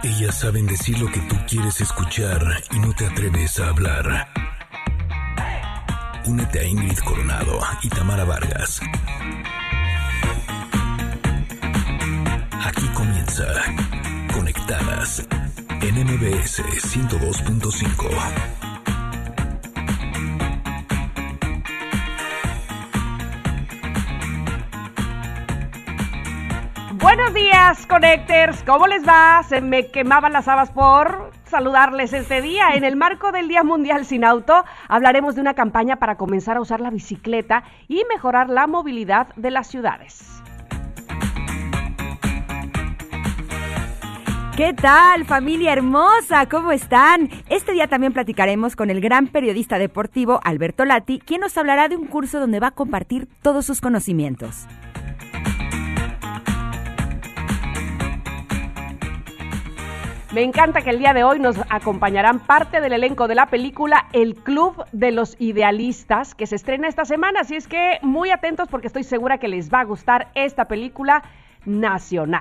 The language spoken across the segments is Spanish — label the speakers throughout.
Speaker 1: Ellas saben decir lo que tú quieres escuchar y no te atreves a hablar. Únete a Ingrid Coronado y Tamara Vargas. Aquí comienza Conectadas en MBS 102.5.
Speaker 2: Buenos días, Connectors. ¿Cómo les va? Se me quemaban las habas por saludarles este día. En el marco del Día Mundial Sin Auto, hablaremos de una campaña para comenzar a usar la bicicleta y mejorar la movilidad de las ciudades.
Speaker 3: ¿Qué tal, familia hermosa? ¿Cómo están? Este día también platicaremos con el gran periodista deportivo Alberto Lati, quien nos hablará de un curso donde va a compartir todos sus conocimientos.
Speaker 2: Me encanta que el día de hoy nos acompañarán parte del elenco de la película El Club de los Idealistas, que se estrena esta semana, así es que muy atentos porque estoy segura que les va a gustar esta película nacional.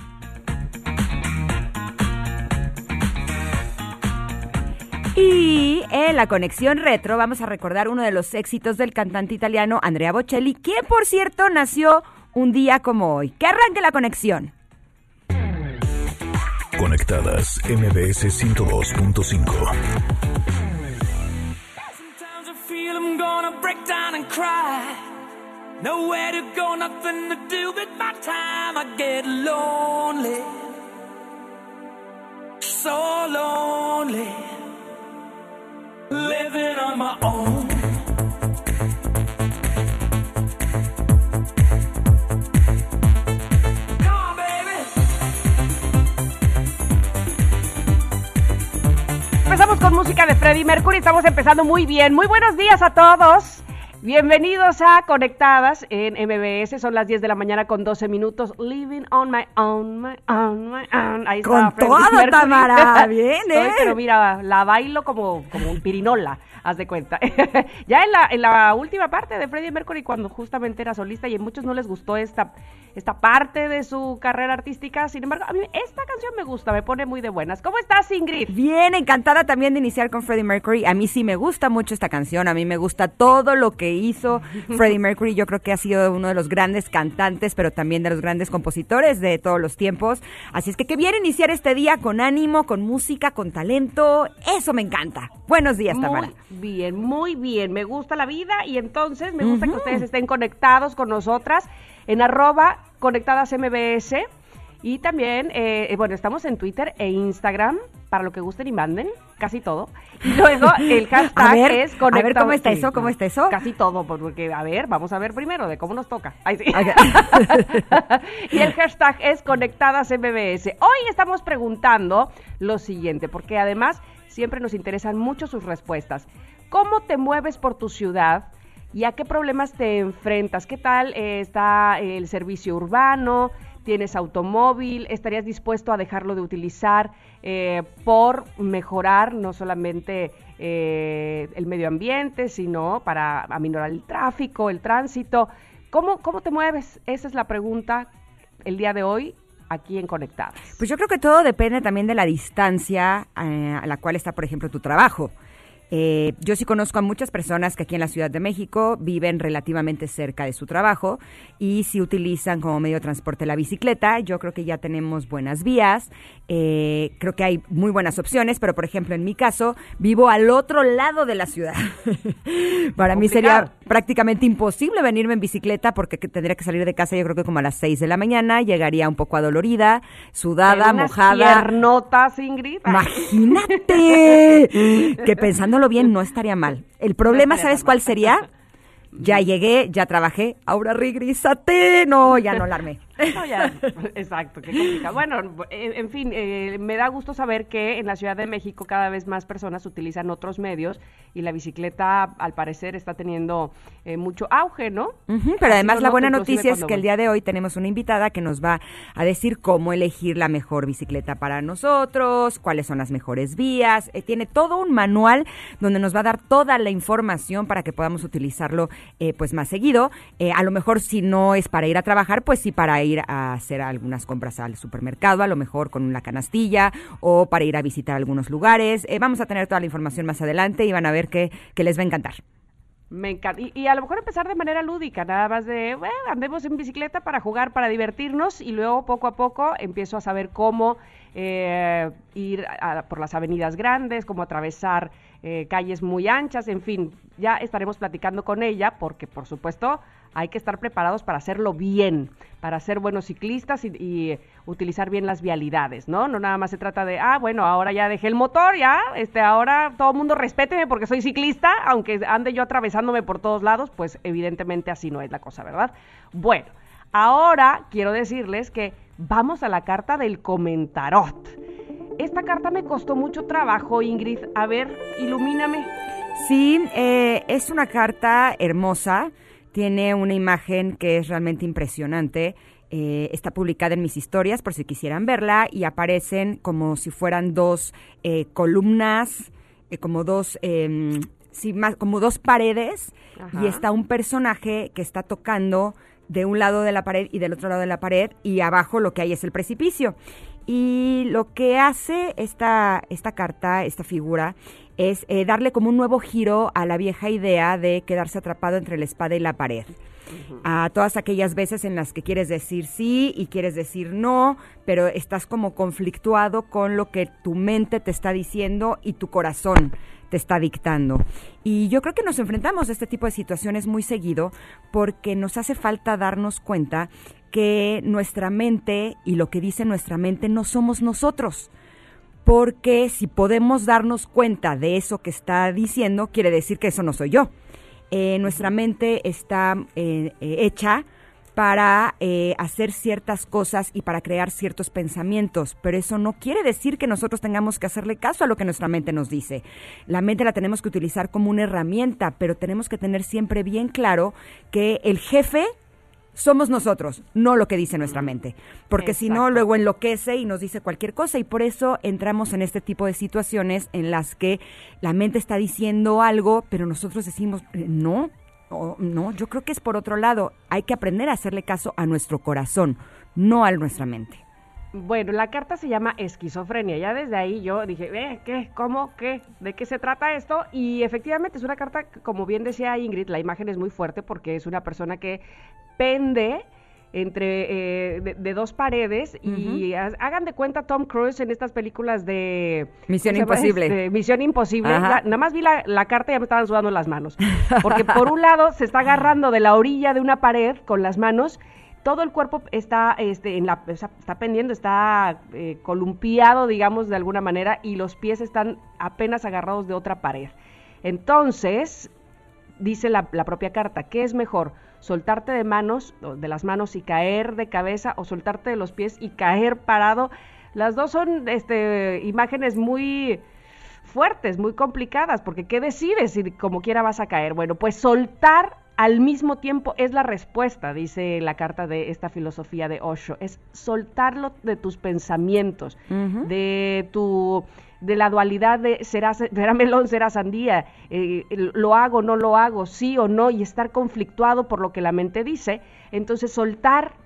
Speaker 3: Y en la conexión retro vamos a recordar uno de los éxitos del cantante italiano Andrea Bocelli, quien por cierto nació un día como hoy. ¡Que arranque la conexión!
Speaker 1: Conectadas MBS 102.5.
Speaker 4: Nowhere to go, nothing to do with my time. I get lonely, so lonely, living on my own.
Speaker 2: Empezamos con música de Freddie Mercury, estamos empezando muy bien. Muy buenos días a todos. Bienvenidos a Conectadas en MBS, son las 10 de la mañana con 12 minutos. Living on my own, my own, my own. Ahí
Speaker 3: con
Speaker 2: está
Speaker 3: todo,
Speaker 2: Mercury.
Speaker 3: Tamara, bien,
Speaker 2: Pero mira, la bailo como un pirinola, haz de cuenta. Ya en la última parte de Freddie Mercury, cuando justamente era solista, y a muchos no les gustó esta parte de su carrera artística. Sin embargo, a mí esta canción me gusta, me pone muy de buenas. ¿Cómo estás, Ingrid?
Speaker 3: Bien, encantada también de iniciar con Freddie Mercury. A mí sí me gusta mucho esta canción, a mí me gusta todo lo que hizo Freddie Mercury. Yo creo que ha sido uno de los grandes cantantes, pero también de los grandes compositores de todos los tiempos. Así es que qué bien iniciar este día con ánimo, con música, con talento. Eso me encanta. Buenos días, Tamara.
Speaker 2: Muy bien. Me gusta la vida y entonces me gusta que ustedes estén conectados con nosotras en @conectadasmbs y también, estamos en Twitter e Instagram para lo que gusten y manden, casi todo. Y luego el hashtag es Conectadas.
Speaker 3: A ver, ¿cómo está eso?
Speaker 2: Casi todo, porque, vamos a ver primero de cómo nos toca. Ahí sí. Okay. Y el hashtag es ConectadasMBS. Hoy estamos preguntando lo siguiente, porque además siempre nos interesan mucho sus respuestas. ¿Cómo te mueves por tu ciudad? ¿Y a qué problemas te enfrentas? ¿Qué tal está el servicio urbano? ¿Tienes automóvil? ¿Estarías dispuesto a dejarlo de utilizar por mejorar no solamente el medio ambiente, sino para aminorar el tráfico, el tránsito? ¿Cómo te mueves? Esa es la pregunta el día de hoy aquí en Conectadas.
Speaker 3: Pues yo creo que todo depende también de la distancia a la cual está, por ejemplo, tu trabajo. Yo sí conozco a muchas personas que aquí en la Ciudad de México viven relativamente cerca de su trabajo y si utilizan como medio de transporte la bicicleta. Yo creo que ya tenemos buenas vías, creo que hay muy buenas opciones, pero por ejemplo en mi caso vivo al otro lado de la ciudad. Para mí sería prácticamente imposible venirme en bicicleta porque tendría que salir de casa yo creo que como a las 6 de la mañana, llegaría un poco adolorida, sudada, mojada.
Speaker 2: Piernotas, Ingrid.
Speaker 3: Imagínate que pensándolo bien, no estaría mal. El problema, ¿sabes cuál sería? Ya llegué, ya trabajé, ahora regrísate. No, ya no la armé.
Speaker 2: No, ya, exacto, qué complicado. Bueno, en fin, me da gusto saber que en la Ciudad de México cada vez más personas utilizan otros medios y la bicicleta, al parecer, está teniendo mucho auge, ¿no?
Speaker 3: Pero además la buena noticia es que el día de hoy tenemos una invitada que nos va a decir cómo elegir la mejor bicicleta para nosotros, cuáles son las mejores vías. Tiene todo un manual donde nos va a dar toda la información para que podamos utilizarlo pues más seguido. A lo mejor si no es para ir a trabajar, pues sí para ir a hacer algunas compras al supermercado, a lo mejor con una canastilla, o para ir a visitar algunos lugares. Vamos a tener toda la información más adelante y van a ver que les va a encantar.
Speaker 2: Me encanta. Y a lo mejor empezar de manera lúdica, nada más de, andemos en bicicleta para jugar, para divertirnos, y luego poco a poco empiezo a saber cómo ir por las avenidas grandes, cómo atravesar calles muy anchas, en fin, ya estaremos platicando con ella, porque por supuesto hay que estar preparados para hacerlo bien, para ser buenos ciclistas y utilizar bien las vialidades, ¿no? No nada más se trata de, bueno, ahora ya dejé el motor, ya, ahora todo el mundo respéteme porque soy ciclista, aunque ande yo atravesándome por todos lados, pues evidentemente así no es la cosa, ¿verdad? Bueno, ahora quiero decirles que vamos a la carta del comentarot. Esta carta me costó mucho trabajo, Ingrid. A ver, ilumíname.
Speaker 3: Sí, es una carta hermosa. Tiene una imagen que es realmente impresionante. Está publicada en mis historias por si quisieran verla y aparecen como si fueran dos columnas, como dos paredes. Ajá. Y está un personaje que está tocando de un lado de la pared y del otro lado de la pared, y abajo lo que hay es el precipicio. Y lo que hace esta carta, esta figura, es darle como un nuevo giro a la vieja idea de quedarse atrapado entre la espada y la pared. Uh-huh. A todas aquellas veces en las que quieres decir sí y quieres decir no, pero estás como conflictuado con lo que tu mente te está diciendo y tu corazón te está dictando. Y yo creo que nos enfrentamos a este tipo de situaciones muy seguido porque nos hace falta darnos cuenta que nuestra mente y lo que dice nuestra mente no somos nosotros. Porque si podemos darnos cuenta de eso que está diciendo, quiere decir que eso no soy yo. Nuestra mente está hecha para hacer ciertas cosas y para crear ciertos pensamientos, pero eso no quiere decir que nosotros tengamos que hacerle caso a lo que nuestra mente nos dice. La mente la tenemos que utilizar como una herramienta, pero tenemos que tener siempre bien claro que el jefe somos nosotros, no lo que dice nuestra mente, porque si no, luego enloquece y nos dice cualquier cosa, y por eso entramos en este tipo de situaciones en las que la mente está diciendo algo, pero nosotros decimos, no, yo creo que es por otro lado. Hay que aprender a hacerle caso a nuestro corazón, no a nuestra mente.
Speaker 2: Bueno, la carta se llama esquizofrenia. Ya desde ahí yo dije, ¿qué? ¿Cómo? ¿Qué? ¿De qué se trata esto? Y efectivamente es una carta, como bien decía Ingrid, la imagen es muy fuerte porque es una persona que pende entre de dos paredes. Uh-huh. Y hagan de cuenta Tom Cruise en estas películas de
Speaker 3: Misión Imposible.
Speaker 2: Misión Imposible. Nada más vi la carta y ya me estaban sudando las manos. Porque por un lado se está agarrando de la orilla de una pared con las manos. Todo el cuerpo está está pendiendo, está columpiado, digamos, de alguna manera, y los pies están apenas agarrados de otra pared. Entonces, dice la propia carta, ¿qué es mejor? ¿Soltarte de las manos y caer de cabeza, o soltarte de los pies y caer parado? Las dos son imágenes muy fuertes, muy complicadas, porque ¿qué decides si como quiera vas a caer? Bueno, pues soltar al mismo tiempo es la respuesta, dice la carta de esta filosofía de Osho, es soltarlo de tus pensamientos, uh-huh, de la dualidad de será melón, será sandía, lo hago, no lo hago, sí o no, y estar conflictuado por lo que la mente dice. Entonces soltar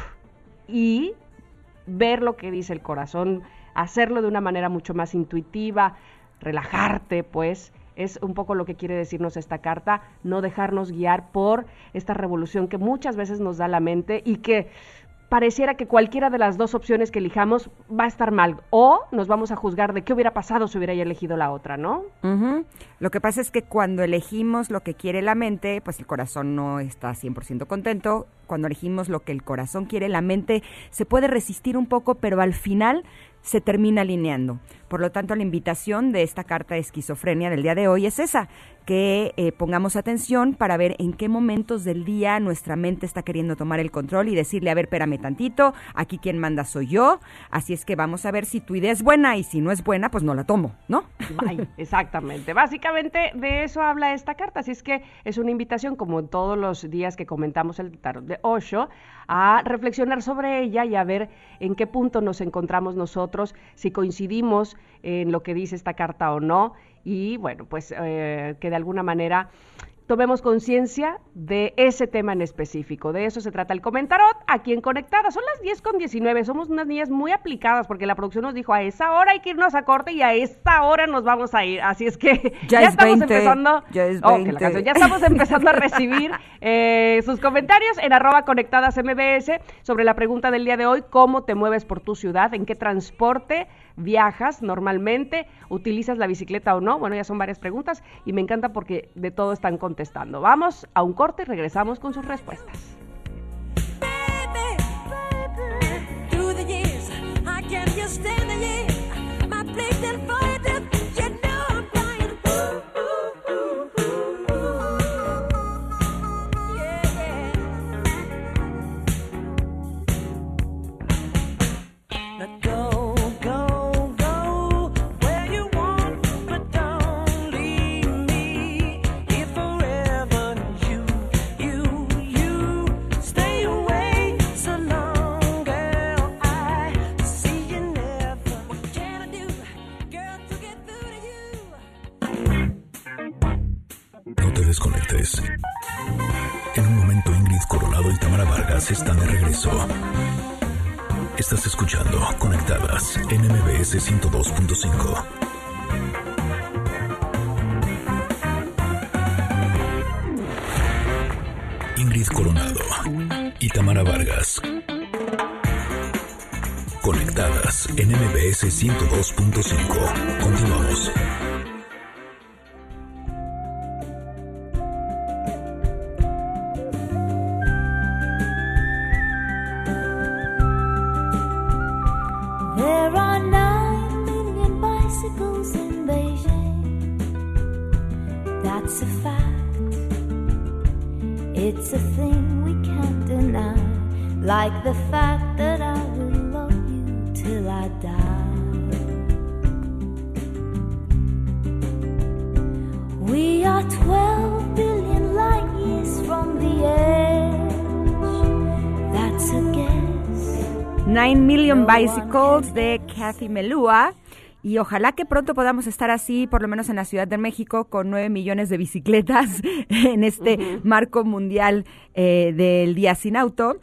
Speaker 2: y ver lo que dice el corazón, hacerlo de una manera mucho más intuitiva, relajarte, pues. Es un poco lo que quiere decirnos esta carta, no dejarnos guiar por esta revolución que muchas veces nos da la mente y que pareciera que cualquiera de las dos opciones que elijamos va a estar mal, o nos vamos a juzgar de qué hubiera pasado si hubiera elegido la otra, ¿no? Uh-huh.
Speaker 3: Lo que pasa es que cuando elegimos lo que quiere la mente, pues el corazón no está 100% contento. Cuando elegimos lo que el corazón quiere, la mente se puede resistir un poco, pero al final se termina alineando. Por lo tanto, la invitación de esta carta de esquizofrenia del día de hoy es esa, que pongamos atención para ver en qué momentos del día nuestra mente está queriendo tomar el control y decirle, a ver, espérame tantito, aquí quien manda soy yo, así es que vamos a ver si tu idea es buena, y si no es buena, pues no la tomo, ¿no?
Speaker 2: Ay, exactamente. Básicamente de eso habla esta carta, así es que es una invitación, como en todos los días que comentamos el tarot de Osho, a reflexionar sobre ella y a ver en qué punto nos encontramos nosotros, si coincidimos en lo que dice esta carta o no, y bueno, pues que de alguna manera tomemos conciencia de ese tema en específico. De eso se trata el Comentarot aquí en Conectada. Son las 10:19, somos unas niñas muy aplicadas porque la producción nos dijo a esa hora hay que irnos a corte y a esta hora nos vamos a ir. Así es que ya estamos empezando. Ya estamos empezando a recibir sus comentarios en @conectadasmbs sobre la pregunta del día de hoy: ¿cómo te mueves por tu ciudad? ¿En qué transporte viajas normalmente? ¿Utilizas la bicicleta o no? Bueno, ya son varias preguntas y me encanta porque de todo están contestando. Vamos a un corte y regresamos con sus respuestas.
Speaker 1: No te desconectes. En un momento Ingrid Coronado y Tamara Vargas están de regreso. Estás escuchando Conectadas en MBS 102.5. Ingrid Coronado y Tamara Vargas. Conectadas en MBS 102.5. Continuamos.
Speaker 5: There are 9 million bicycles in Beijing. That's a fact. It's a thing we can't deny. Like the fact that I will love you till I die. We are 12 billion light years from the edge. That's a guess.
Speaker 3: 9 Million Bicycles de Kathy Melua. Y ojalá que pronto podamos estar así, por lo menos en la Ciudad de México, con 9 millones de bicicletas en este marco mundial del Día Sin Auto.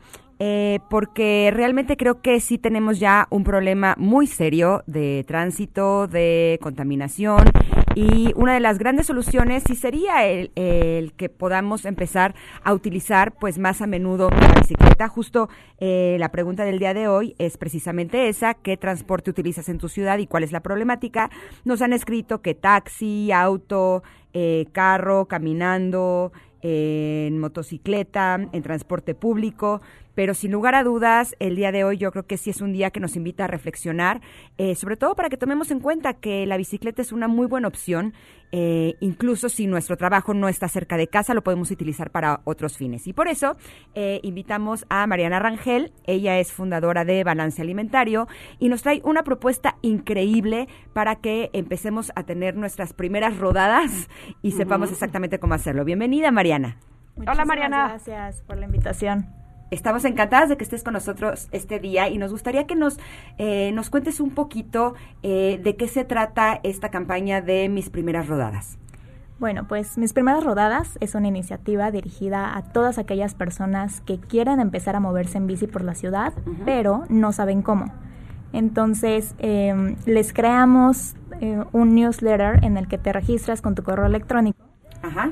Speaker 3: Porque realmente creo que sí tenemos ya un problema muy serio de tránsito, de contaminación, y una de las grandes soluciones sí sería el que podamos empezar a utilizar pues más a menudo la bicicleta. Justo la pregunta del día de hoy es precisamente esa: ¿qué transporte utilizas en tu ciudad y cuál es la problemática? Nos han escrito que taxi, auto, carro, caminando, en motocicleta, en transporte público, pero sin lugar a dudas, el día de hoy yo creo que sí es un día que nos invita a reflexionar, sobre todo para que tomemos en cuenta que la bicicleta es una muy buena opción, incluso si nuestro trabajo no está cerca de casa, lo podemos utilizar para otros fines. Y por eso invitamos a Mariana Rangel. Ella es fundadora de Balance Alimentario y nos trae una propuesta increíble para que empecemos a tener nuestras primeras rodadas y sepamos exactamente cómo hacerlo. Bienvenida, Mariana.
Speaker 2: Hola, Mariana.
Speaker 6: Gracias por la invitación.
Speaker 3: Estamos encantadas de que estés con nosotros este día y nos gustaría que nos cuentes un poquito de qué se trata esta campaña de Mis Primeras Rodadas.
Speaker 6: Bueno, pues Mis Primeras Rodadas es una iniciativa dirigida a todas aquellas personas que quieren empezar a moverse en bici por la ciudad, pero no saben cómo. Entonces, les creamos un newsletter en el que te registras con tu correo electrónico.
Speaker 3: Ajá.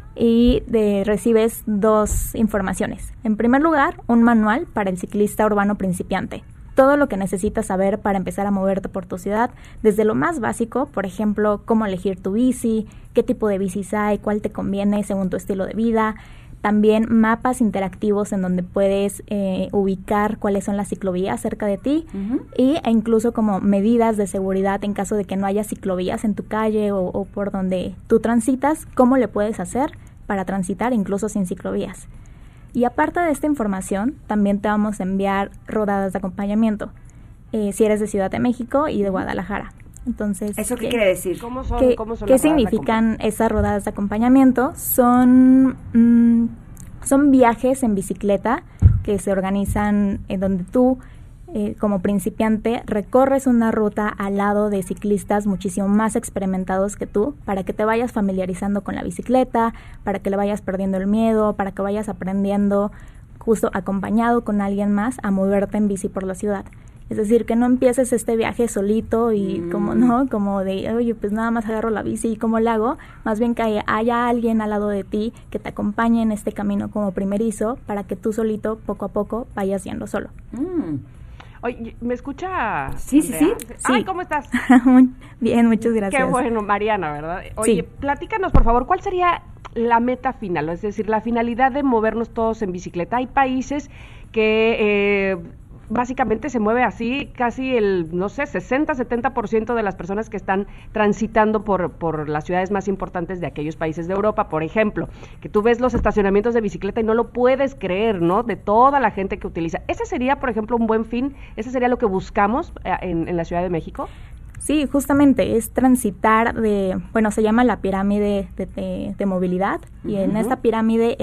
Speaker 6: Y recibes 2 informaciones. En primer lugar, un manual para el ciclista urbano principiante. Todo lo que necesitas saber para empezar a moverte por tu ciudad, desde lo más básico, por ejemplo, cómo elegir tu bici, qué tipo de bicis hay, cuál te conviene según tu estilo de vida. También mapas interactivos en donde puedes ubicar cuáles son las ciclovías cerca de ti, e incluso como medidas de seguridad en caso de que no haya ciclovías en tu calle o por donde tú transitas, cómo le puedes hacer para transitar incluso sin ciclovías. Y aparte de esta información, también te vamos a enviar rodadas de acompañamiento, si eres de Ciudad de México y de Guadalajara. Entonces,
Speaker 3: ¿eso qué quiere decir?
Speaker 6: ¿Qué significan esas rodadas de acompañamiento? Son viajes en bicicleta que se organizan en donde tú como principiante, recorres una ruta al lado de ciclistas muchísimo más experimentados que tú, para que te vayas familiarizando con la bicicleta, para que le vayas perdiendo el miedo, para que vayas aprendiendo, justo acompañado con alguien más, a moverte en bici por la ciudad. Es decir, que no empieces este viaje solito y como de, oye, pues nada más agarro la bici y ¿cómo la hago? Más bien que haya alguien al lado de ti que te acompañe en este camino como primerizo, para que tú solito, poco a poco, vayas yendo solo.
Speaker 2: Oye, ¿me escucha?
Speaker 3: Sí.
Speaker 2: Ay, ¿cómo estás?
Speaker 6: Bien, muchas gracias.
Speaker 2: Qué bueno, Mariana, ¿verdad? Oye,
Speaker 6: Sí.
Speaker 2: platícanos, por favor, ¿cuál sería la meta final? Es decir, la finalidad de movernos todos en bicicleta. Hay países que básicamente se mueve así casi el, 60-70% de las personas que están transitando por las ciudades más importantes de aquellos países de Europa, por ejemplo, que tú ves los estacionamientos de bicicleta y no lo puedes creer, ¿no? De toda la gente que utiliza. ¿Ese sería, por ejemplo, un buen fin? ¿Ese sería lo que buscamos en la Ciudad de México?
Speaker 6: Sí, justamente es transitar se llama la pirámide de movilidad, y en esta pirámide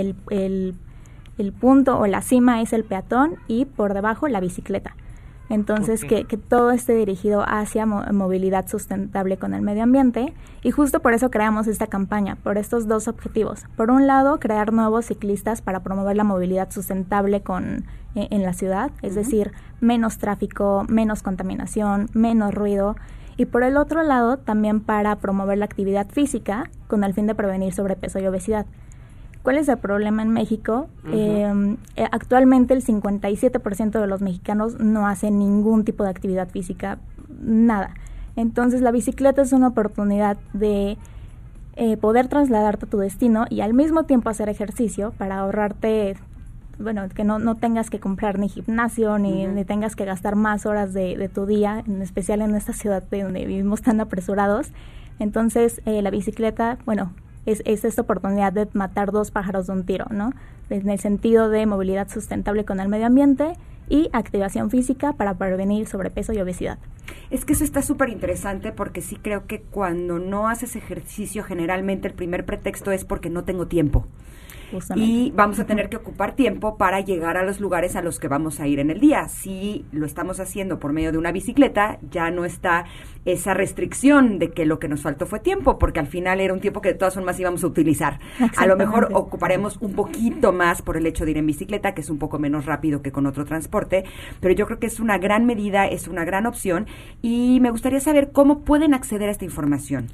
Speaker 6: el punto o la cima es el peatón y por debajo la bicicleta. Entonces, que todo esté dirigido hacia movilidad sustentable con el medio ambiente, y justo por eso creamos esta campaña, por estos dos objetivos. Por un lado, crear nuevos ciclistas para promover la movilidad sustentable en la ciudad, es decir, menos tráfico, menos contaminación, menos ruido. Y por el otro lado, también para promover la actividad física con el fin de prevenir sobrepeso y obesidad. ¿Cuál es el problema en México? Actualmente el 57% de los mexicanos no hacen ningún tipo de actividad física, nada. Entonces la bicicleta es una oportunidad de poder trasladarte a tu destino y al mismo tiempo hacer ejercicio para ahorrarte, que no tengas que comprar ni gimnasio, ni tengas que gastar más horas de tu día, en especial en esta ciudad donde vivimos tan apresurados. Entonces la bicicleta, es esta oportunidad de matar dos pájaros de un tiro, ¿no? En el sentido de movilidad sustentable con el medio ambiente y activación física para prevenir sobrepeso y obesidad.
Speaker 3: Es que eso está súper interesante, porque sí creo que cuando no haces ejercicio, generalmente el primer pretexto es porque no tengo tiempo.
Speaker 6: Justamente.
Speaker 3: Y vamos a tener que ocupar tiempo para llegar a los lugares a los que vamos a ir en el día. Si lo estamos haciendo por medio de una bicicleta, ya no está esa restricción de que lo que nos faltó fue tiempo, porque al final era un tiempo que de todas formas íbamos a utilizar. A lo mejor ocuparemos un poquito más por el hecho de ir en bicicleta, que es un poco menos rápido que con otro transporte, pero yo creo que es una gran medida, es una gran opción, y me gustaría saber cómo pueden acceder a esta información.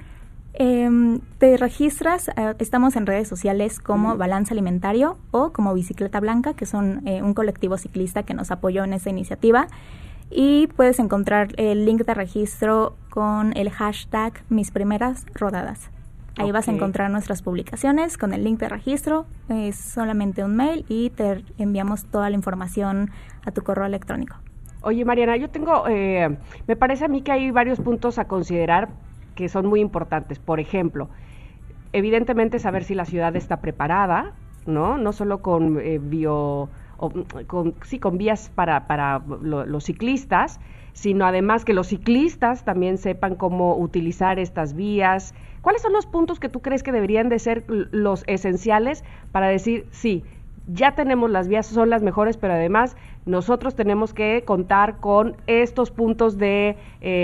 Speaker 6: Te registras, estamos en redes sociales como Balance Alimentario o como Bicicleta Blanca, que son un colectivo ciclista que nos apoyó en esta iniciativa, y puedes encontrar el link de registro con el hashtag Mis Primeras Rodadas. Ahí vas a encontrar nuestras publicaciones con el link de registro, es solamente un mail y te enviamos toda la información a tu correo electrónico.
Speaker 2: Oye, Mariana, yo tengo, me parece a mí que hay varios puntos a considerar que son muy importantes. Por ejemplo, evidentemente saber si la ciudad está preparada, no solo con con vías para los ciclistas, sino además que los ciclistas también sepan cómo utilizar estas vías. ¿Cuáles son los puntos que tú crees que deberían de ser los esenciales para decir, sí, ya tenemos las vías, son las mejores, pero además nosotros tenemos que contar con estos puntos de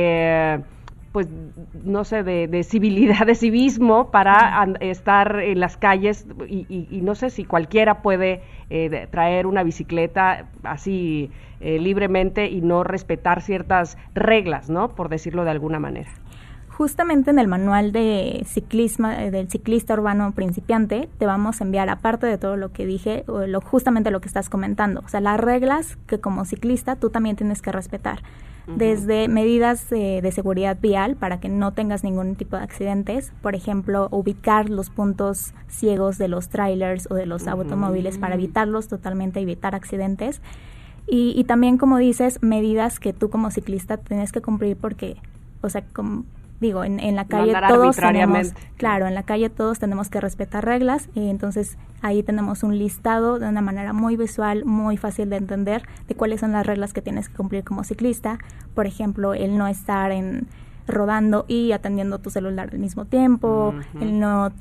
Speaker 2: de civilidad, de civismo para estar en las calles y no sé si cualquiera puede traer una bicicleta así libremente y no respetar ciertas reglas, ¿no? Por decirlo de alguna manera.
Speaker 6: Justamente en el manual de ciclismo del ciclista urbano principiante te vamos a enviar, aparte de todo lo que dije, justamente lo que estás comentando, o sea, las reglas que como ciclista tú también tienes que respetar. Desde medidas de seguridad vial para que no tengas ningún tipo de accidentes, por ejemplo, ubicar los puntos ciegos de los trailers o de los automóviles para evitarlos totalmente, evitar accidentes. Y también, como dices, medidas que tú como ciclista tienes que cumplir porque, o sea, en la calle todos tenemos, en la calle todos tenemos que respetar reglas, entonces ahí tenemos un listado de una manera muy visual, muy fácil de entender de cuáles son las reglas que tienes que cumplir como ciclista. Por ejemplo, el no estar rodando y atendiendo tu celular al mismo tiempo, el no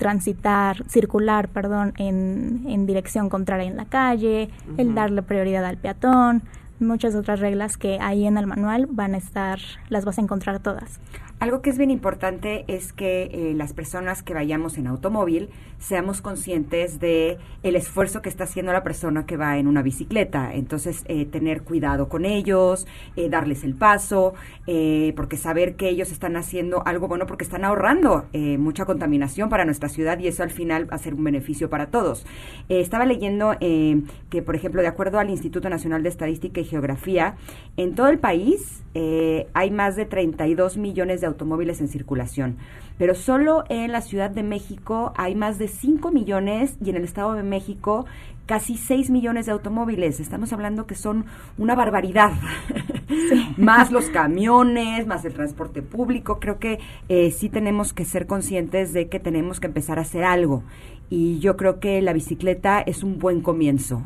Speaker 6: circular en dirección contraria en la calle, el darle prioridad al peatón, muchas otras reglas que ahí en el manual las vas a encontrar todas.
Speaker 3: Algo que es bien importante es que las personas que vayamos en automóvil seamos conscientes de el esfuerzo que está haciendo la persona que va en una bicicleta. Entonces, tener cuidado con ellos, darles el paso, porque saber que ellos están haciendo algo bueno porque están ahorrando mucha contaminación para nuestra ciudad y eso al final va a ser un beneficio para todos. Estaba leyendo que, por ejemplo, de acuerdo al Instituto Nacional de Estadística y Geografía, en todo el país hay más de 32 millones de automóviles en circulación, pero solo en la Ciudad de México hay más de 5 millones y en el Estado de México casi 6 millones de automóviles. Estamos hablando que son una barbaridad. Sí. Más los camiones, más el transporte público. Creo que sí tenemos que ser conscientes de que tenemos que empezar a hacer algo y yo creo que la bicicleta es un buen comienzo.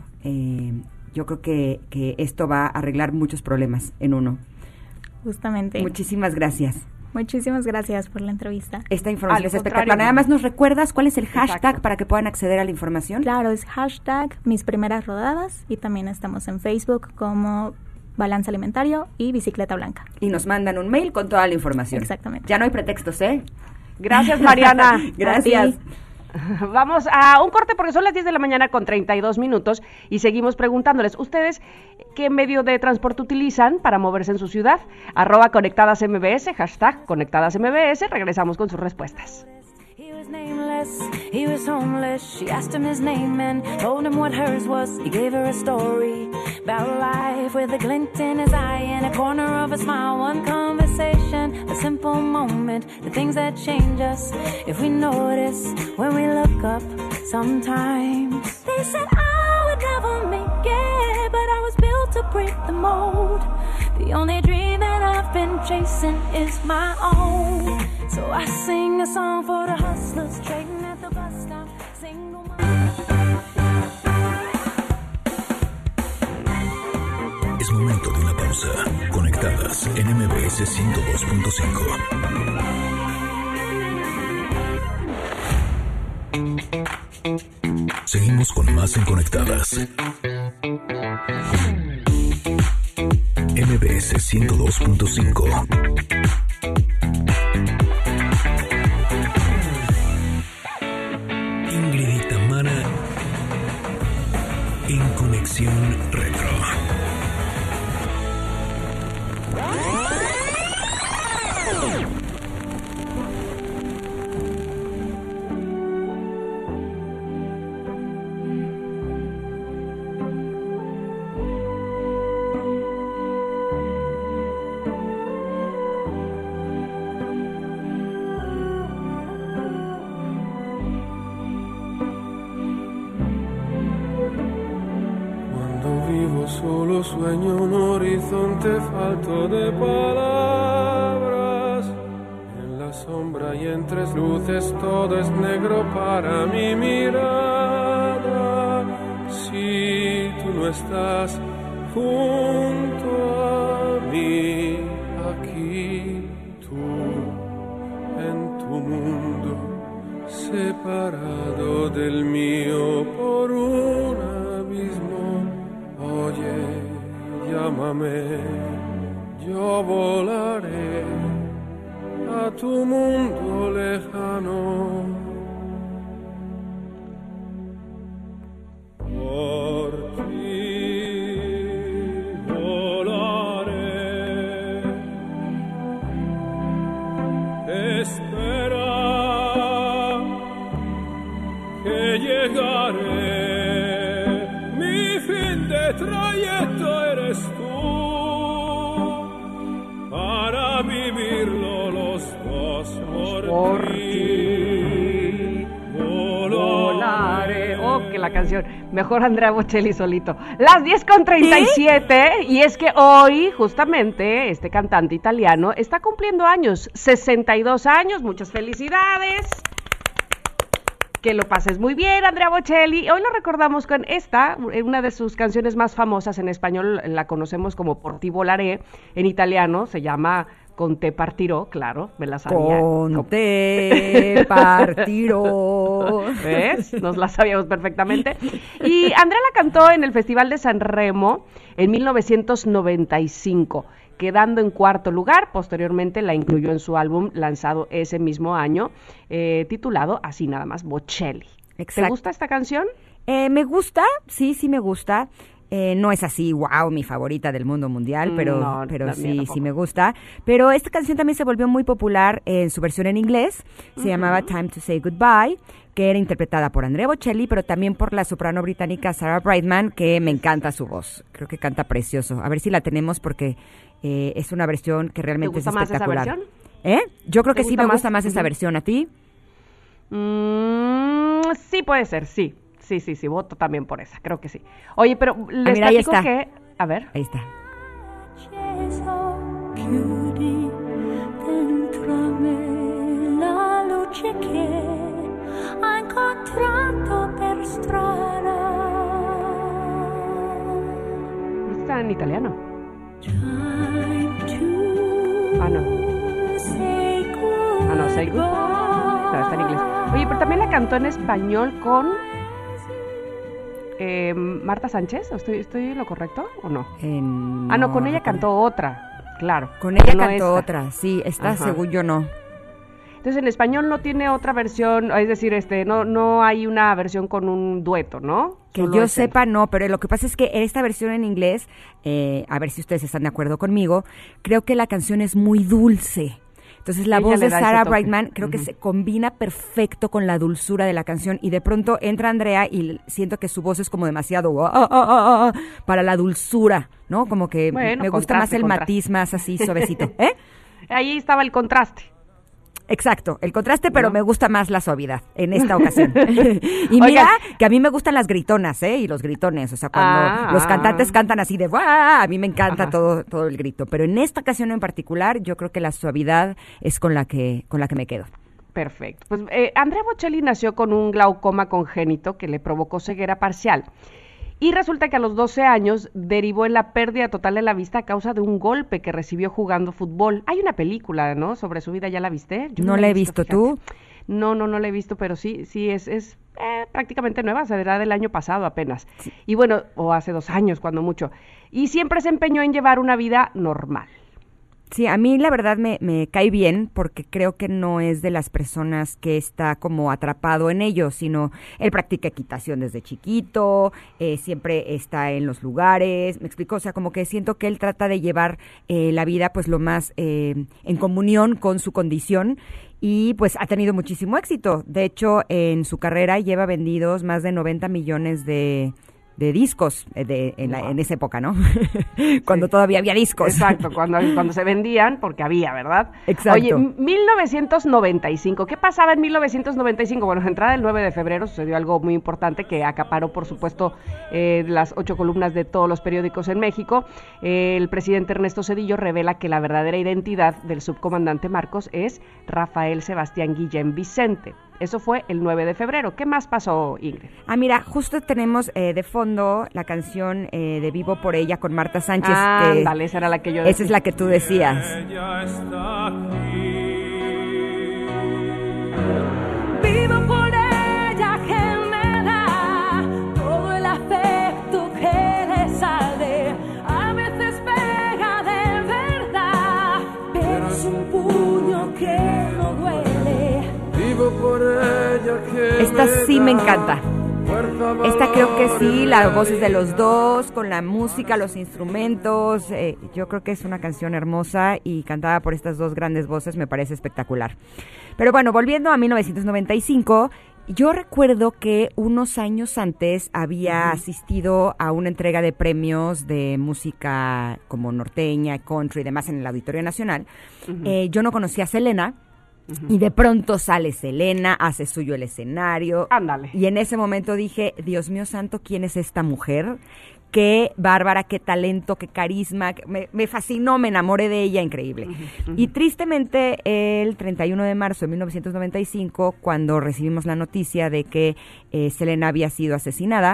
Speaker 3: Yo creo que esto va a arreglar muchos problemas en uno.
Speaker 6: Justamente.
Speaker 3: Muchísimas gracias.
Speaker 6: Muchísimas gracias por la entrevista.
Speaker 3: Esta información es espectacular. Nada más nos recuerdas cuál es el hashtag para que puedan acceder a la información.
Speaker 6: Claro, es hashtag mis primeras rodadas y también estamos en Facebook como Balance Alimentario y Bicicleta Blanca.
Speaker 3: Y nos mandan un mail con toda la información.
Speaker 6: Exactamente.
Speaker 3: Ya no hay pretextos, ¿eh?
Speaker 2: Gracias, Mariana.
Speaker 3: Gracias.
Speaker 2: Vamos a un corte porque son las 10 de la mañana con 32 minutos y seguimos preguntándoles, ¿ustedes qué medio de transporte utilizan para moverse en su ciudad? @conectadasmbs, hashtag conectadasmbs, regresamos con sus respuestas.
Speaker 7: Nameless, he was homeless. She asked him his name and told him what hers was. He gave her a story about life with a glint in his eye and a corner of a smile. One conversation, a simple moment, the things that change us if we notice when we look up sometimes. They said I would never make it, but I was built to break the mold. The only dream that I've been chasing is my own. So I sing a song for the hustlers trading at the bus stop. Single
Speaker 1: Es momento de una pausa. Conectadas en MBS 102.5. Seguimos con más en Conectadas. MBS 102.5. Ingrid y Tamara en Conexión Retro.
Speaker 8: Solo sueño un horizonte falto de palabras. En la sombra y en tres luces todo es negro para mi mirada. Si tú no estás junto a mí, aquí tú en tu mundo, separado del mío por un abismo. Oye, llámame, yo volaré a tu mundo lejano. Por ti volaré. Espera que llegaré. Trayecto eres tú para vivirlo los dos por ti.
Speaker 2: Volaré. Oh, que la canción. Mejor Andrea Bocelli solito. Las 10:37 ¿Sí? Y es que hoy justamente este cantante italiano está cumpliendo años, 62 años. Muchas felicidades. Que lo pases muy bien, Andrea Bocelli. Hoy lo recordamos con esta, una de sus canciones más famosas en español, la conocemos como Por ti volaré, en italiano se llama Con te partiró, claro, me la sabía.
Speaker 3: Con te partiró.
Speaker 2: ¿Ves? Nos la sabíamos perfectamente. Y Andrea la cantó en el Festival de San Remo en 1995, quedando en cuarto lugar. Posteriormente la incluyó en su álbum lanzado ese mismo año, titulado así nada más, Bocelli.
Speaker 3: Exacto.
Speaker 2: ¿Te gusta esta canción?
Speaker 3: Me gusta, sí me gusta. No es así, wow, mi favorita del mundo mundial, pero sí me gusta. Pero esta canción también se volvió muy popular en su versión en inglés. Se llamaba Time to Say Goodbye, que era interpretada por Andrea Bocelli, pero también por la soprano británica Sarah Brightman, que me encanta su voz. Creo que canta precioso. A ver si la tenemos porque es una versión que realmente es espectacular.
Speaker 2: ¿Te gusta más esa versión?
Speaker 3: Yo creo que sí me gusta más esa versión. ¿A ti?
Speaker 2: Sí, puede ser, sí. Sí, voto también por esa, creo que sí. Oye, pero les
Speaker 3: mira, ahí
Speaker 2: platico
Speaker 3: está.
Speaker 2: que... A ver.
Speaker 3: Ahí está.
Speaker 5: Chiudi dentro a me la luce che ho incontrato per strada.
Speaker 2: Está en italiano.
Speaker 5: Ah,
Speaker 2: no. Say Goodbye. No, está en inglés. Oye, pero también la cantó en español con Marta Sánchez. ¿Estoy en lo correcto o no? No, con ella cantó otra, claro.
Speaker 3: Con ella
Speaker 2: no
Speaker 3: cantó
Speaker 2: esta.
Speaker 3: otra, sí, esta
Speaker 2: Ajá.
Speaker 3: según yo no.
Speaker 2: Entonces en español no tiene otra versión, es decir, no hay una versión con un dueto, ¿no?
Speaker 3: Que
Speaker 2: Solo
Speaker 3: yo
Speaker 2: es él.
Speaker 3: sepa, no, pero lo que pasa es que esta versión en inglés, a ver si ustedes están de acuerdo conmigo, creo que la canción es muy dulce. Entonces la
Speaker 2: Ella
Speaker 3: voz
Speaker 2: le
Speaker 3: de
Speaker 2: da ese
Speaker 3: Sarah
Speaker 2: toque.
Speaker 3: Brightman creo que se combina perfecto con la dulzura de la canción y de pronto entra Andrea y siento que su voz es como demasiado para la dulzura, ¿no? Como que
Speaker 2: Bueno,
Speaker 3: me gusta más
Speaker 2: contraste,
Speaker 3: el
Speaker 2: contraste.
Speaker 3: matiz más así suavecito.
Speaker 2: Ahí estaba el contraste.
Speaker 3: Exacto, el contraste, pero
Speaker 2: ¿No?
Speaker 3: me gusta más la suavidad en esta ocasión. Y mira
Speaker 2: Oigan.
Speaker 3: que a mí me gustan las gritonas, y los gritones, o sea, cuando los cantantes cantan así de ¡guau! A mí me encanta todo el grito, pero en esta ocasión en particular yo creo que la suavidad es con la que me quedo.
Speaker 2: Perfecto. Pues Andrea Bocelli nació con un glaucoma congénito que le provocó ceguera parcial. Y resulta que a los 12 años derivó en la pérdida total de la vista a causa de un golpe que recibió jugando fútbol. Hay una película, ¿no?, sobre su vida, ¿ya la viste? Yo
Speaker 3: no la he visto,
Speaker 2: fíjate.
Speaker 3: ¿tú?
Speaker 2: No la he visto, pero sí es prácticamente nueva, será del año pasado apenas. Sí. Y bueno, o hace 2 años, cuando mucho. Y siempre se empeñó en llevar una vida normal.
Speaker 3: Sí, a mí la verdad me cae bien porque creo que no es de las personas que está como atrapado en ello, sino él practica equitación desde chiquito, siempre está en los lugares, me explico, o sea, como que siento que él trata de llevar la vida pues lo más en comunión con su condición y pues ha tenido muchísimo éxito. De hecho, en su carrera lleva vendidos más de 90 millones de discos en esa época, ¿no? Cuando todavía había discos.
Speaker 2: Exacto, cuando se vendían, porque había, ¿verdad?
Speaker 3: Exacto.
Speaker 2: Oye, 1995, ¿qué pasaba en 1995? Bueno, entrada el 9 de febrero sucedió algo muy importante que acaparó, por supuesto, las 8 columnas de todos los periódicos en México. El presidente Ernesto Zedillo revela que la verdadera identidad del subcomandante Marcos es Rafael Sebastián Guillén Vicente. Eso fue el 9 de febrero. ¿Qué más pasó, Ingrid?
Speaker 3: Mira, justo tenemos de fondo la canción de Vivo por ella con Marta Sánchez.
Speaker 2: Dale, esa era la que yo decía.
Speaker 3: Esa es la que tú decías.
Speaker 8: Ella está aquí.
Speaker 7: Vivo por ella que me da todo el afecto que le sale. A veces pega de verdad, pero es un puño que no duele.
Speaker 8: Vivo por ella que
Speaker 3: Esta sí me encanta.
Speaker 8: fuerza,
Speaker 3: Esta creo que
Speaker 8: valor
Speaker 3: sí,
Speaker 8: y
Speaker 3: las voces de
Speaker 8: reír.
Speaker 3: los dos, con la música, los instrumentos. Yo creo que es una canción hermosa y cantada por estas dos grandes voces me parece espectacular. Pero bueno, volviendo a 1995, yo recuerdo que unos años antes había asistido a una entrega de premios de música como norteña, country y demás en el Auditorio Nacional. Yo no conocía a Selena. Y de pronto sale Selena, hace suyo el escenario.
Speaker 2: Ándale.
Speaker 3: Y en ese momento dije, Dios mío santo, ¿quién es esta mujer? Qué bárbara, qué talento, qué carisma. Me fascinó, me enamoré de ella, increíble. Y tristemente, el 31 de marzo de 1995, cuando recibimos la noticia de que Selena había sido asesinada,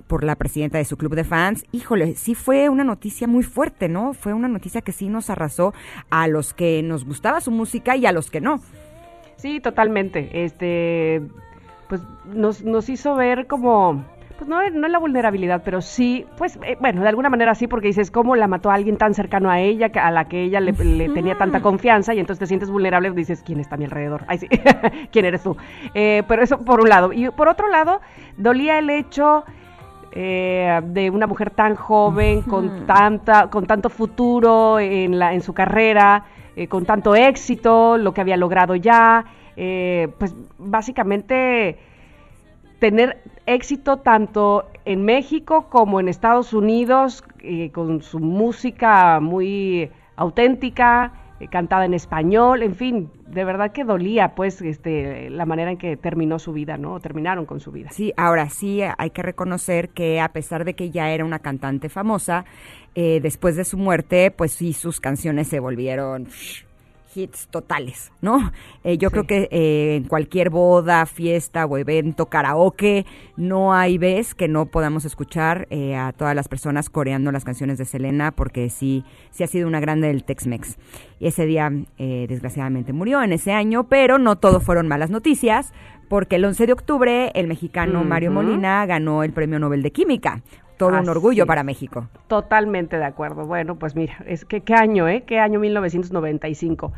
Speaker 3: por la presidenta de su club de fans. Híjole, sí fue una noticia muy fuerte, ¿no? Fue una noticia que sí nos arrasó a los que nos gustaba su música y a los que no.
Speaker 2: Sí, totalmente. Pues nos hizo ver como, pues no la vulnerabilidad, pero sí, pues bueno, de alguna manera sí, porque dices, ¿cómo la mató a alguien tan cercano a ella, a la que ella le tenía tanta confianza? Y entonces te sientes vulnerable, dices, ¿quién está a mi alrededor? Ay, sí, ¿quién eres tú? Pero eso por un lado. Y por otro lado, dolía el hecho de una mujer tan joven, con tanto futuro en su carrera, con tanto éxito, lo que había logrado ya, pues básicamente tener éxito tanto en México como en Estados Unidos, con su música muy auténtica, cantada en español, en fin, de verdad que dolía pues la manera en que terminó su vida, ¿no? Terminaron con su vida.
Speaker 3: Sí, ahora sí hay que reconocer que a pesar de que ya era una cantante famosa, después de su muerte, pues sí, sus canciones se volvieron hits totales, ¿no? Yo creo que en cualquier boda, fiesta o evento, karaoke, no hay vez que no podamos escuchar a todas las personas coreando las canciones de Selena, porque sí ha sido una grande del Tex-Mex. Y ese día, desgraciadamente, murió en ese año, pero no todo fueron malas noticias, porque el 11 de octubre el mexicano Mario Molina ganó el Premio Nobel de Química. Todo un orgullo para México.
Speaker 2: Totalmente de acuerdo. Bueno, pues mira, es que qué año, qué año 1995.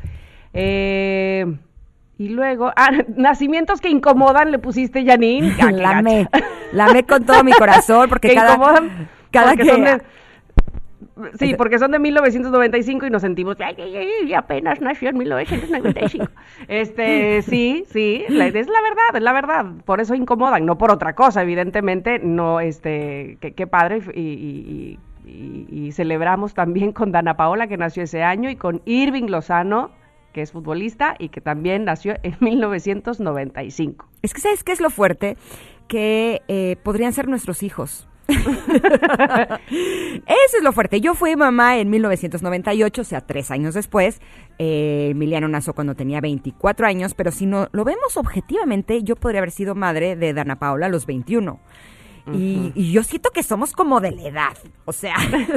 Speaker 2: Y luego, nacimientos que incomodan, le pusiste, Janine.
Speaker 3: La amé con todo mi corazón, porque
Speaker 2: Sí, porque son de 1995 y nos sentimos, y apenas nació en 1995. Sí, es la verdad, por eso incomodan, no por otra cosa, evidentemente, no, qué padre, y celebramos también con Dana Paola, que nació ese año, y con Irving Lozano, que es futbolista, y que también nació en 1995.
Speaker 3: Es que, ¿sabes qué es lo fuerte? Que podrían ser nuestros hijos. Eso es lo fuerte. Yo fui mamá en 1998, o sea, 3 años después. Emiliano nació cuando tenía 24 años, pero si no lo vemos objetivamente, yo podría haber sido madre de Dana Paola a los 21. Y yo siento que somos como de la edad, o sea,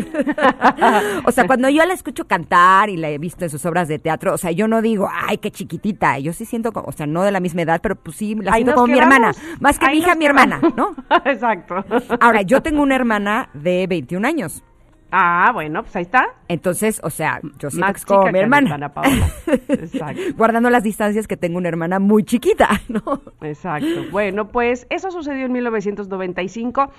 Speaker 3: cuando yo la escucho cantar y la he visto en sus obras de teatro, o sea, yo no digo, ay, qué chiquitita, yo sí siento, o sea, no de la misma edad, pero pues sí, la siento como mi hermana, más que mi hija, mi hermana, ¿no?
Speaker 2: Exacto.
Speaker 3: Ahora, yo tengo una hermana de 21 años.
Speaker 2: Ah, bueno, pues ahí está.
Speaker 3: Entonces, o sea, yo siento que es como mi hermana.
Speaker 2: Ana Paola. Exacto.
Speaker 3: Guardando las distancias que tengo una hermana muy chiquita, ¿no?
Speaker 2: Exacto. Bueno, pues eso sucedió en 1995.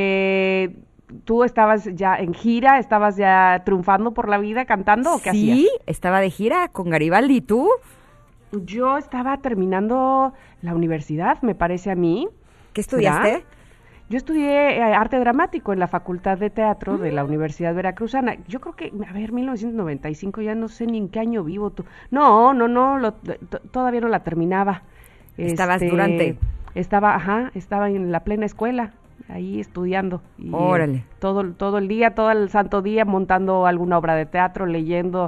Speaker 2: ¿Tú estabas ya en gira? ¿Estabas ya triunfando por la vida cantando o qué hacías?
Speaker 3: Sí, estaba de gira con Garibaldi. ¿Y tú?
Speaker 2: Yo estaba terminando la universidad, me parece a mí.
Speaker 3: ¿Qué estudiaste?
Speaker 2: ¿Ya? Yo estudié arte dramático en la Facultad de Teatro de la Universidad Veracruzana. Yo creo que, 1995, ya no sé ni en qué año vivo tú. No, todavía no la terminaba.
Speaker 3: ¿Estabas durante?
Speaker 2: Estaba en la plena escuela, ahí estudiando. Y,
Speaker 3: órale.
Speaker 2: Todo el día, todo el santo día, montando alguna obra de teatro, leyendo.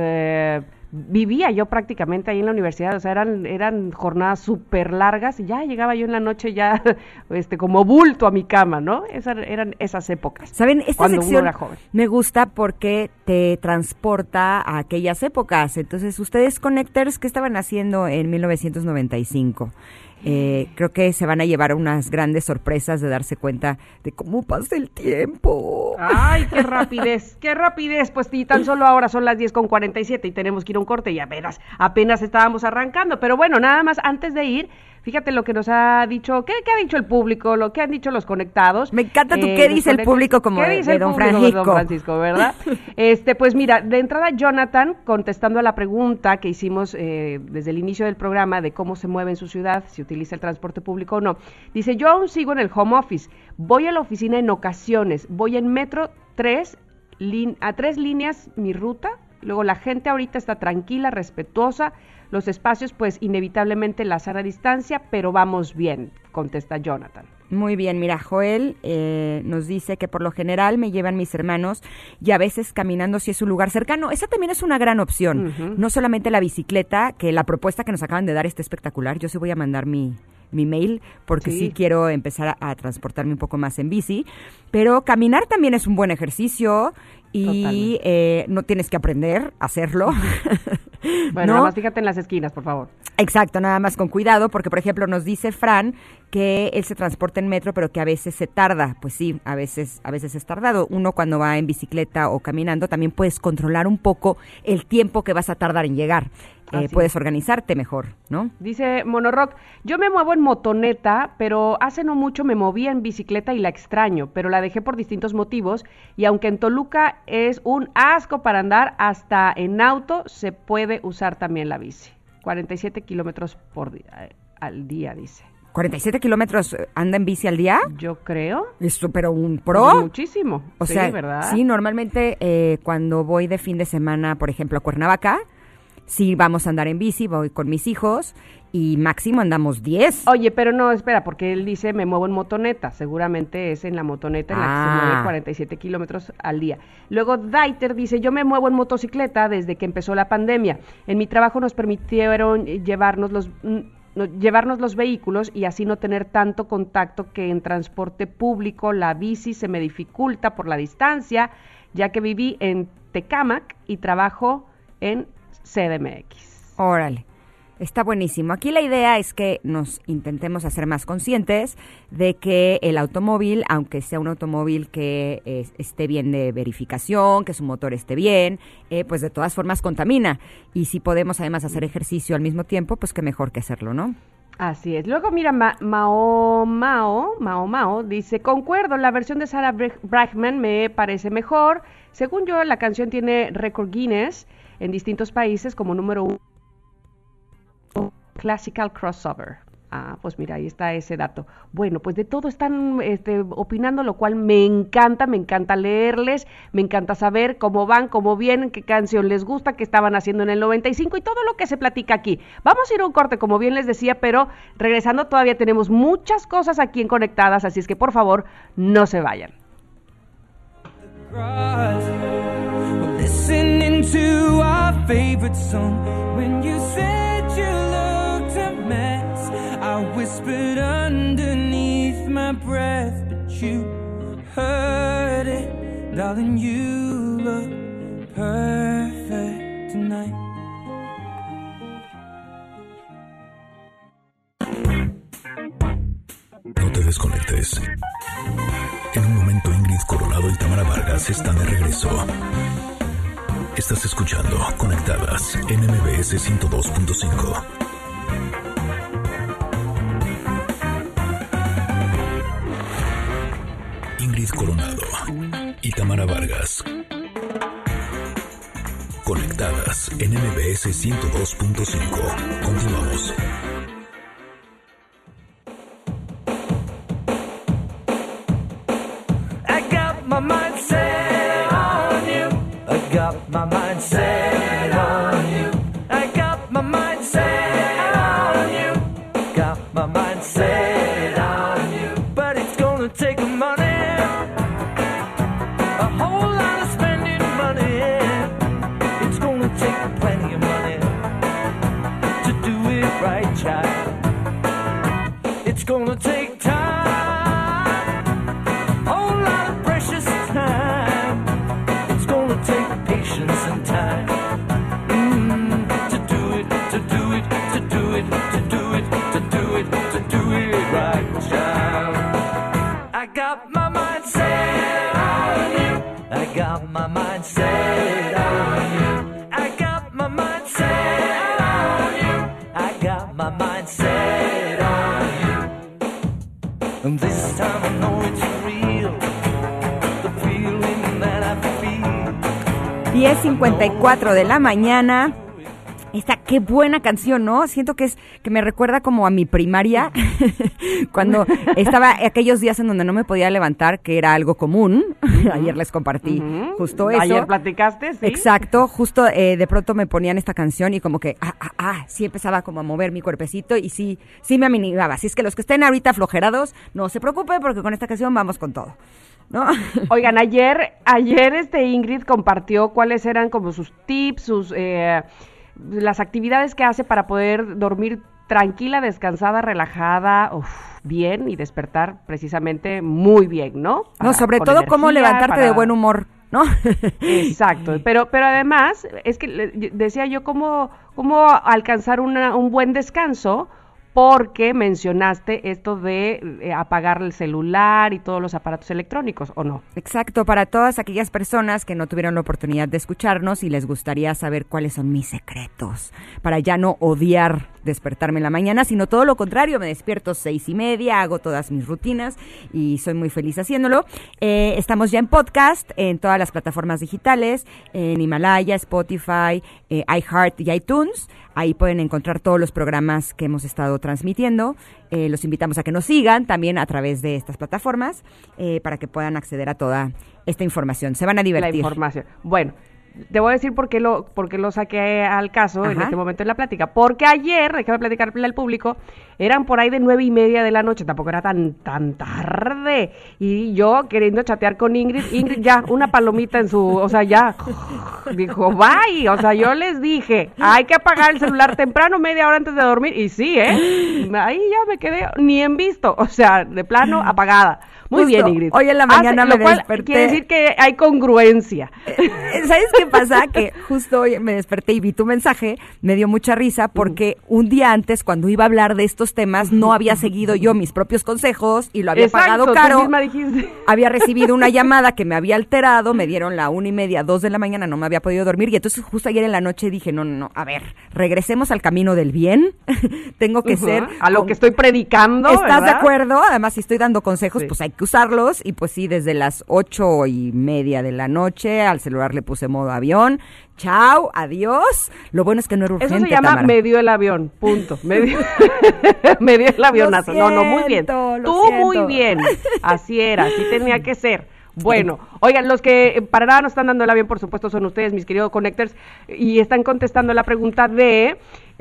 Speaker 2: Vivía yo prácticamente ahí en la universidad, o sea, eran jornadas súper largas y ya llegaba yo en la noche ya como bulto a mi cama, ¿no? Eran esas épocas.
Speaker 3: ¿Saben? Esta sección
Speaker 2: uno era joven.
Speaker 3: Me gusta porque te transporta a aquellas épocas. Entonces, ustedes, Connectors, ¿qué estaban haciendo en 1995? Creo que se van a llevar unas grandes sorpresas de darse cuenta de cómo pasa el tiempo.
Speaker 2: ¡Ay, qué rapidez! Pues y tan solo ahora son las 10:47 y tenemos que ir a un corte y apenas estábamos arrancando. Pero bueno, nada más antes de ir, fíjate lo que nos ha dicho, ¿qué ha dicho el público? Lo que han dicho los conectados.
Speaker 3: Me encanta qué dice el público como de Don
Speaker 2: Francisco, ¿verdad? Pues mira, de entrada Jonathan, contestando a la pregunta que hicimos desde el inicio del programa de cómo se mueve en su ciudad, si utiliza el transporte público o no, dice, yo aún sigo en el home office, voy a la oficina en ocasiones, voy en metro a 3 líneas mi ruta, luego la gente ahorita está tranquila, respetuosa, los espacios pues inevitablemente la sana distancia, pero vamos bien, contesta Jonathan.
Speaker 3: Muy bien, mira, Joel nos dice que por lo general me llevan mis hermanos y a veces caminando si es un lugar cercano. Esa también es una gran opción, no solamente la bicicleta, que la propuesta que nos acaban de dar está espectacular. Yo sí voy a mandar mi mi mail, porque
Speaker 2: Sí.
Speaker 3: sí quiero empezar a transportarme un poco más en bici, pero caminar también es un buen ejercicio y no tienes que aprender a hacerlo.
Speaker 2: Bueno,
Speaker 3: ¿no?
Speaker 2: nada más fíjate en las esquinas, por favor.
Speaker 3: Exacto, nada más con cuidado, porque por ejemplo nos dice Fran que él se transporta en metro, pero que a veces se tarda. Pues sí, a veces es tardado. Uno cuando va en bicicleta o caminando también puedes controlar un poco el tiempo que vas a tardar en llegar. Puedes organizarte mejor, ¿no?
Speaker 2: Dice Monorock, yo me muevo en motoneta, pero hace no mucho me movía en bicicleta y la extraño, pero la dejé por distintos motivos y aunque en Toluca es un asco para andar, hasta en auto se puede usar también la bici. 47 kilómetros al día, dice.
Speaker 3: 47 kilómetros anda en bici al día.
Speaker 2: Yo creo.
Speaker 3: Esto, pero un pro.
Speaker 2: Muchísimo.
Speaker 3: O
Speaker 2: sí,
Speaker 3: sea,
Speaker 2: ¿verdad?
Speaker 3: sí, normalmente cuando voy de fin de semana, por ejemplo, a Cuernavaca, sí vamos a andar en bici, voy con mis hijos y máximo andamos 10.
Speaker 2: Oye, pero no, espera, porque él dice me muevo en motoneta, seguramente es en la motoneta en la que se mueve 47 kilómetros al día. Luego Daiter dice, yo me muevo en motocicleta desde que empezó la pandemia. En mi trabajo nos permitieron llevarnos los vehículos y así no tener tanto contacto que en transporte público la bici se me dificulta por la distancia, ya que viví en Tecámac y trabajo en CDMX.
Speaker 3: Órale, está buenísimo. Aquí la idea es que nos intentemos hacer más conscientes de que el automóvil, aunque sea un automóvil que esté bien de verificación, que su motor esté bien, pues de todas formas contamina. Y si podemos además hacer ejercicio al mismo tiempo, pues qué mejor que hacerlo, ¿no?
Speaker 2: Así es. Luego mira, Mao dice, concuerdo, la versión de Sarah Brightman me parece mejor. Según yo, la canción tiene récord Guinness en distintos países como número 1 Classical Crossover. Ah, pues mira, ahí está ese dato. Bueno, pues de todo están opinando, lo cual me encanta leerles, me encanta saber cómo van, cómo vienen, qué canción les gusta, qué estaban haciendo en el 95 y todo lo que se platica aquí. Vamos a ir a un corte, como bien les decía, pero regresando todavía tenemos muchas cosas aquí en Conectadas, así es que por favor, no se vayan.
Speaker 4: Listening to our favorite song. When you said you looked a mess, I whispered underneath my breath, but you heard it. Darling, you look perfect tonight.
Speaker 1: No te desconectes. En un momento Ingrid Coronado y Tamara Vargas están de regreso. Estás escuchando Conectadas en MBS 102.5. Ingrid Coronado y Tamara Vargas. Conectadas en MBS 102.5. Continuamos.
Speaker 4: My mind set on you. I got my mind set on you. I got my mind set on you. Got my mind set on you. But it's gonna take money, a whole lot of spending money. It's gonna take plenty of money to do it right, child. It's gonna take time. My mind set on you. I got my mind set on you. I got my mind set on you. And this time I know it's real. The feeling that I feel.
Speaker 3: 10:54 de la mañana. Qué buena canción, ¿no? Siento que me recuerda como a mi primaria, cuando estaba aquellos días en donde no me podía levantar, que era algo común. Ayer les compartí justo eso.
Speaker 2: Ayer platicaste, ¿sí?
Speaker 3: Exacto, justo de pronto me ponían esta canción y como que, sí empezaba como a mover mi cuerpecito y sí me animaba. Así es que los que estén ahorita aflojerados, no se preocupen porque con esta canción vamos con todo, ¿no?
Speaker 2: Oigan, ayer Ingrid compartió cuáles eran como sus tips, las actividades que hace para poder dormir tranquila, descansada, relajada, bien, y despertar precisamente muy bien, ¿no?
Speaker 3: No, sobre todo cómo levantarte de buen humor, ¿no?
Speaker 2: Exacto, pero además, es que decía yo cómo alcanzar un buen descanso, porque mencionaste esto de apagar el celular y todos los aparatos electrónicos, ¿o no?
Speaker 3: Exacto, para todas aquellas personas que no tuvieron la oportunidad de escucharnos y les gustaría saber cuáles son mis secretos, para ya no odiar despertarme en la mañana, sino todo lo contrario, me despierto 6:30, hago todas mis rutinas y soy muy feliz haciéndolo. Estamos ya en podcast, en todas las plataformas digitales, en Himalaya, Spotify, iHeart y iTunes. Ahí pueden encontrar todos los programas que hemos estado transmitiendo. Los invitamos a que nos sigan también a través de estas plataformas para que puedan acceder a toda esta información. Se van a divertir.
Speaker 2: La información. Bueno, te voy a decir por qué lo saqué al caso. Ajá. En este momento en la plática. Porque ayer, déjame platicarle al público, eran por ahí de 9:30 de la noche, tampoco era tan tarde. Y yo queriendo chatear con Ingrid ya, una palomita en su, o sea, ya, dijo, bye. O sea, yo les dije, hay que apagar el celular temprano, media hora antes de dormir. Y sí, ahí ya me quedé ni en visto, o sea, de plano apagada. Muy
Speaker 3: Justo,
Speaker 2: bien, Ingrid.
Speaker 3: Hoy en la mañana me desperté.
Speaker 2: Quiere decir que hay congruencia.
Speaker 3: ¿Sabes qué pasa? Que justo hoy me desperté y vi tu mensaje, me dio mucha risa porque un día antes, cuando iba a hablar de estos temas, no había seguido yo mis propios consejos y lo había pagado caro.
Speaker 2: Tú misma dijiste.
Speaker 3: Había recibido una llamada que me había alterado, me dieron la 1:30, 2 de la mañana, no me había podido dormir y entonces justo ayer en la noche dije, no, a ver, regresemos al camino del bien. Tengo que ser...
Speaker 2: A lo que estoy predicando,
Speaker 3: ¿estás
Speaker 2: ¿verdad?
Speaker 3: de acuerdo? Además, si estoy dando consejos,
Speaker 2: Sí.
Speaker 3: pues hay que usarlos y pues sí, desde las 8:30 de la noche al celular le puse modo avión. Chao, adiós. Lo bueno es que no era urgente,
Speaker 2: Eso se llama
Speaker 3: Tamara.
Speaker 2: me dio el avión, punto. Me dio el avionazo. No, muy bien. Tú muy bien. Así era, así tenía que ser. Bueno, oigan, los que para nada nos están dando el avión, por supuesto, son ustedes, mis queridos Connectors, y están contestando la pregunta de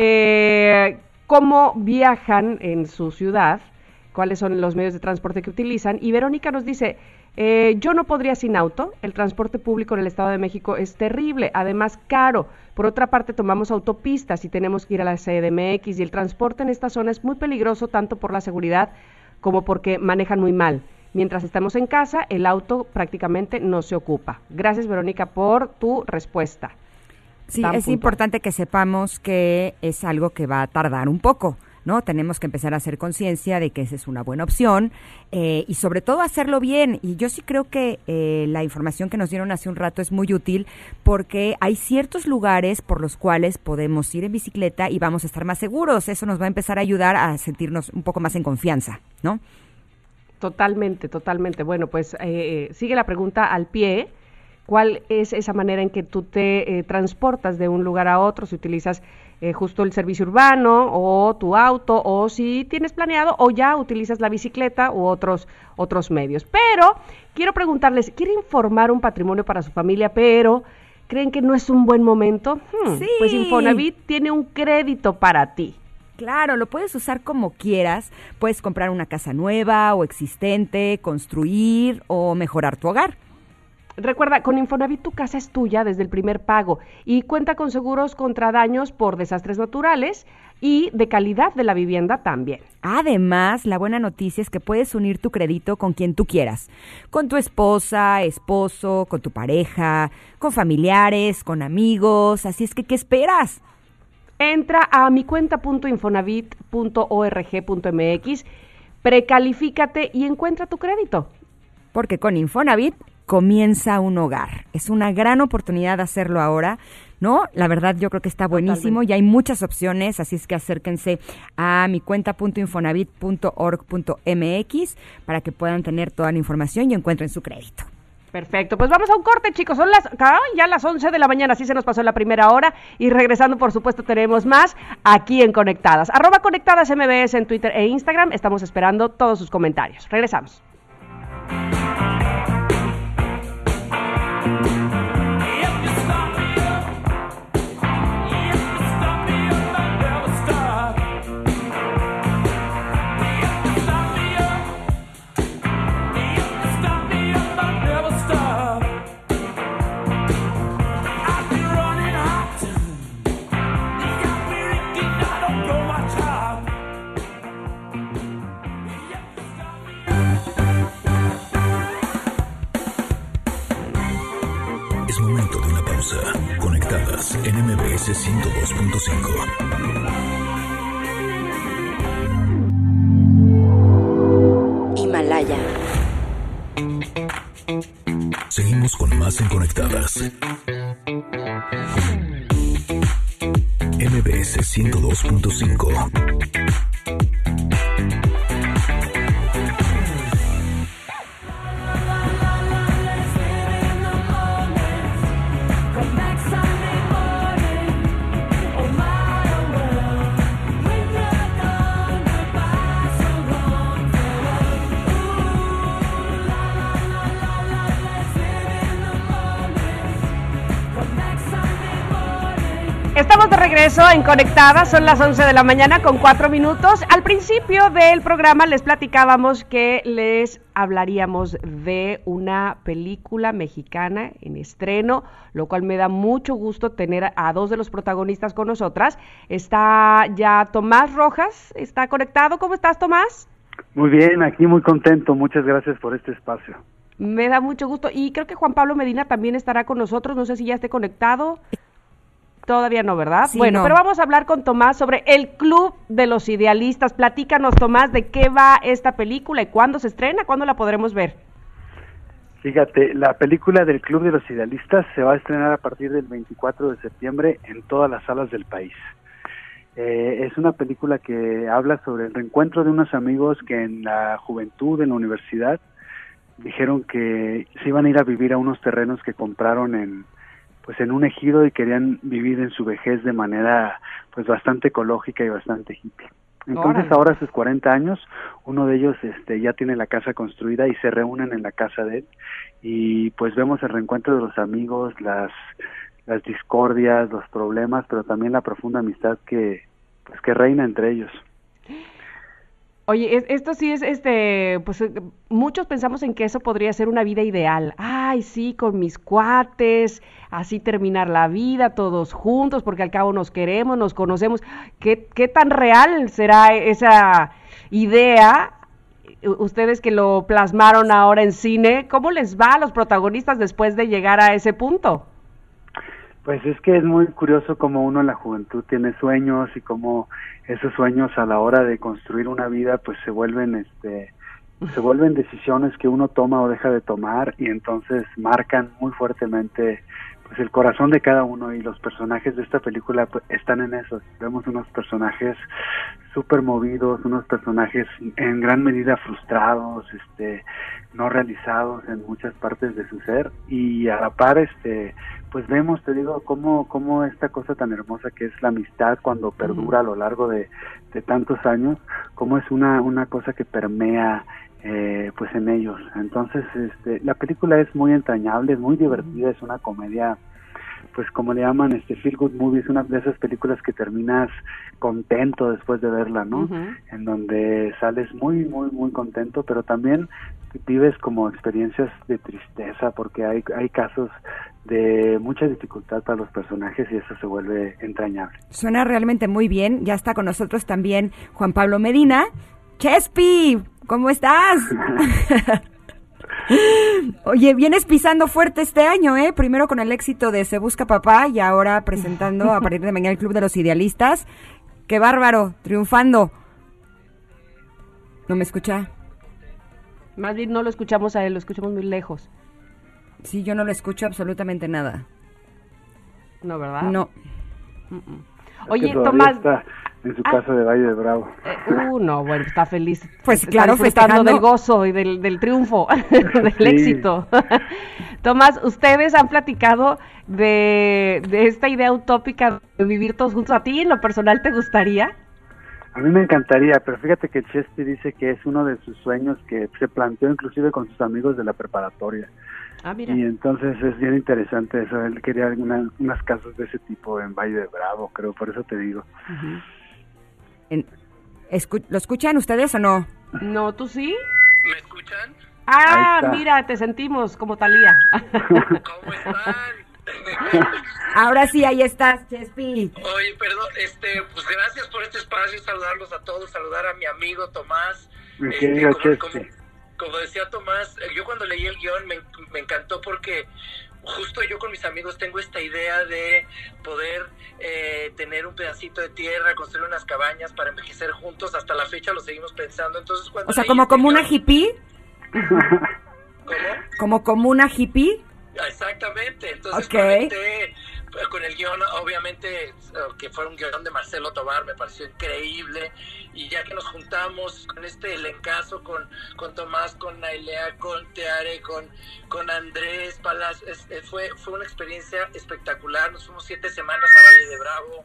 Speaker 2: cómo viajan en su ciudad, cuáles son los medios de transporte que utilizan. Y Verónica nos dice, yo no podría sin auto, el transporte público en el Estado de México es terrible, además caro. Por otra parte, tomamos autopistas y tenemos que ir a la CDMX y el transporte en esta zona es muy peligroso, tanto por la seguridad como porque manejan muy mal. Mientras estamos en casa, el auto prácticamente no se ocupa. Gracias, Verónica, por tu respuesta.
Speaker 3: Sí, es importante que sepamos que es algo que va a tardar un poco, ¿no? Tenemos que empezar a hacer conciencia de que esa es una buena opción y sobre todo hacerlo bien. Y yo sí creo que la información que nos dieron hace un rato es muy útil porque hay ciertos lugares por los cuales podemos ir en bicicleta y vamos a estar más seguros. Eso nos va a empezar a ayudar a sentirnos un poco más en confianza, ¿no?
Speaker 2: Totalmente. Bueno, pues sigue la pregunta al pie. ¿Cuál es esa manera en que tú te transportas de un lugar a otro? Si utilizas justo el servicio urbano o tu auto, o si tienes planeado o ya utilizas la bicicleta u otros medios. Pero quiero preguntarles, ¿quieren formar un patrimonio para su familia, pero creen que no es un buen momento?
Speaker 3: Sí.
Speaker 2: Pues Infonavit tiene un crédito para ti.
Speaker 3: Claro, lo puedes usar como quieras. Puedes comprar una casa nueva o existente, construir o mejorar tu hogar.
Speaker 2: Recuerda, con Infonavit tu casa es tuya desde el primer pago y cuenta con seguros contra daños por desastres naturales y de calidad de la vivienda también.
Speaker 3: Además, la buena noticia es que puedes unir tu crédito con quien tú quieras. Con tu esposa, esposo, con tu pareja, con familiares, con amigos. Así es que, ¿qué esperas?
Speaker 2: Entra a micuenta.infonavit.org.mx, precalifícate y encuentra tu crédito.
Speaker 3: Porque con Infonavit comienza un hogar. Es una gran oportunidad de hacerlo ahora, ¿no? La verdad yo creo que está buenísimo.
Speaker 2: Totalmente.
Speaker 3: Y hay muchas opciones, así es que acérquense a micuenta.infonavit.org.mx para que puedan tener toda la información y encuentren su crédito.
Speaker 2: Perfecto, pues vamos a un corte, chicos. Son ya las 11 de la mañana, así se nos pasó la primera hora. Y regresando, por supuesto, tenemos más aquí en Conectadas. @Conectadas MBS en Twitter e Instagram. Estamos esperando todos sus comentarios. Regresamos.
Speaker 4: Top.
Speaker 1: 102.5.
Speaker 9: Himalaya.
Speaker 1: Seguimos con más en Conectadas. MBS 102.5.
Speaker 2: Estamos de regreso en Conectadas, son las 11 de la mañana con 4 minutos. Al principio del programa les platicábamos que les hablaríamos de una película mexicana en estreno, lo cual me da mucho gusto tener a dos de los protagonistas con nosotras. Está ya Tomás Rojas, está conectado. ¿Cómo estás, Tomás?
Speaker 10: Muy bien, aquí muy contento, muchas gracias por este espacio.
Speaker 2: Me da mucho gusto y creo que Juan Pablo Medina también estará con nosotros, no sé si ya esté conectado. Todavía no, ¿verdad?
Speaker 3: Sí,
Speaker 2: bueno,
Speaker 3: no.
Speaker 2: Pero vamos a hablar con Tomás sobre el Club de los Idealistas. Platícanos, Tomás, de qué va esta película y cuándo se estrena, cuándo la podremos ver.
Speaker 10: Fíjate, la película del Club de los Idealistas se va a estrenar a partir del 24 de septiembre en todas las salas del país. Es una película que habla sobre el reencuentro de unos amigos que en la juventud, en la universidad, dijeron que se iban a ir a vivir a unos terrenos que compraron en un ejido y querían vivir en su vejez de manera pues bastante ecológica y bastante hippie. Entonces ahora a sus 40 años, uno de ellos ya tiene la casa construida y se reúnen en la casa de él y pues vemos el reencuentro de los amigos, las discordias, los problemas, pero también la profunda amistad que reina entre ellos.
Speaker 2: Oye, esto sí es, pues muchos pensamos en que eso podría ser una vida ideal. Ay, sí, con mis cuates, así terminar la vida todos juntos, porque al cabo nos queremos, nos conocemos. ¿Qué tan real será esa idea? Ustedes que lo plasmaron ahora en cine, ¿cómo les va a los protagonistas después de llegar a ese punto?
Speaker 10: Pues es que es muy curioso cómo uno en la juventud tiene sueños y cómo esos sueños a la hora de construir una vida pues se vuelven decisiones que uno toma o deja de tomar y entonces marcan muy fuertemente pues el corazón de cada uno y los personajes de esta película pues, están en eso. Vemos unos personajes súper movidos, unos personajes en gran medida frustrados, no realizados en muchas partes de su ser y a la par pues vemos, te digo, cómo esta cosa tan hermosa que es la amistad cuando perdura a lo largo de tantos años, cómo es una cosa que permea pues en ellos. Entonces la película es muy entrañable, es muy divertida, es una comedia pues como le llaman feel good movie, es una de esas películas que terminas contento después de verla, ¿no? En donde sales muy muy muy contento, pero también vives como experiencias de tristeza porque hay casos de mucha dificultad para los personajes y eso se vuelve entrañable.
Speaker 3: Suena realmente muy bien. Ya está con nosotros también Juan Pablo Medina. Chespi, ¿cómo estás? Oye, vienes pisando fuerte este año, ¿eh? Primero con el éxito de Se Busca Papá y ahora presentando a partir de mañana el Club de los Idealistas. ¡Qué bárbaro! Triunfando. ¿No me escucha?
Speaker 2: Más bien no lo escuchamos a él, lo escuchamos muy lejos.
Speaker 3: Sí, yo no lo escucho absolutamente nada.
Speaker 2: No, ¿verdad?
Speaker 3: No.
Speaker 2: Oye,
Speaker 10: Tomás...
Speaker 2: Tomás...
Speaker 10: en su casa de Valle de Bravo.
Speaker 2: No, bueno, está feliz.
Speaker 3: Pues claro,
Speaker 2: festejando del gozo y del triunfo, del éxito. Tomás, ustedes han platicado de esta idea utópica de vivir todos juntos. ¿A ti en lo personal te gustaría?
Speaker 10: A mí me encantaría, pero fíjate que Chespi dice que es uno de sus sueños que se planteó inclusive con sus amigos de la preparatoria.
Speaker 2: Ah, mira.
Speaker 10: Y entonces es bien interesante eso, él quería unas casas de ese tipo en Valle de Bravo, creo, por eso te digo.
Speaker 3: ¿Lo escuchan ustedes o no?
Speaker 2: No, ¿tú sí?
Speaker 11: ¿Me escuchan?
Speaker 2: Ah, mira, te sentimos como Talía.
Speaker 11: ¿Cómo están?
Speaker 3: Ahora sí, ahí estás, Chespi.
Speaker 11: Oye, perdón, pues gracias por este espacio, saludarlos a todos, saludar a mi amigo Tomás.
Speaker 10: Querido Chespi.
Speaker 11: Como decía Tomás, yo cuando leí el guión me encantó porque justo yo con mis amigos tengo esta idea de poder tener un pedacito de tierra, construir unas cabañas para envejecer juntos. Hasta la fecha lo seguimos pensando. Entonces, cuando
Speaker 3: o sea, como una hippie.
Speaker 11: ¿Cómo?
Speaker 3: Como comuna hippie.
Speaker 11: Exactamente. Entonces,
Speaker 3: okay.
Speaker 11: Con el guión, obviamente, que fue un guión de Marcelo Tovar, me pareció increíble. Y ya que nos juntamos con este elencazo, con Tomás, con Nailea, con Teare, con Andrés Palas, fue una experiencia espectacular. Nos fuimos 7 semanas a Valle de Bravo,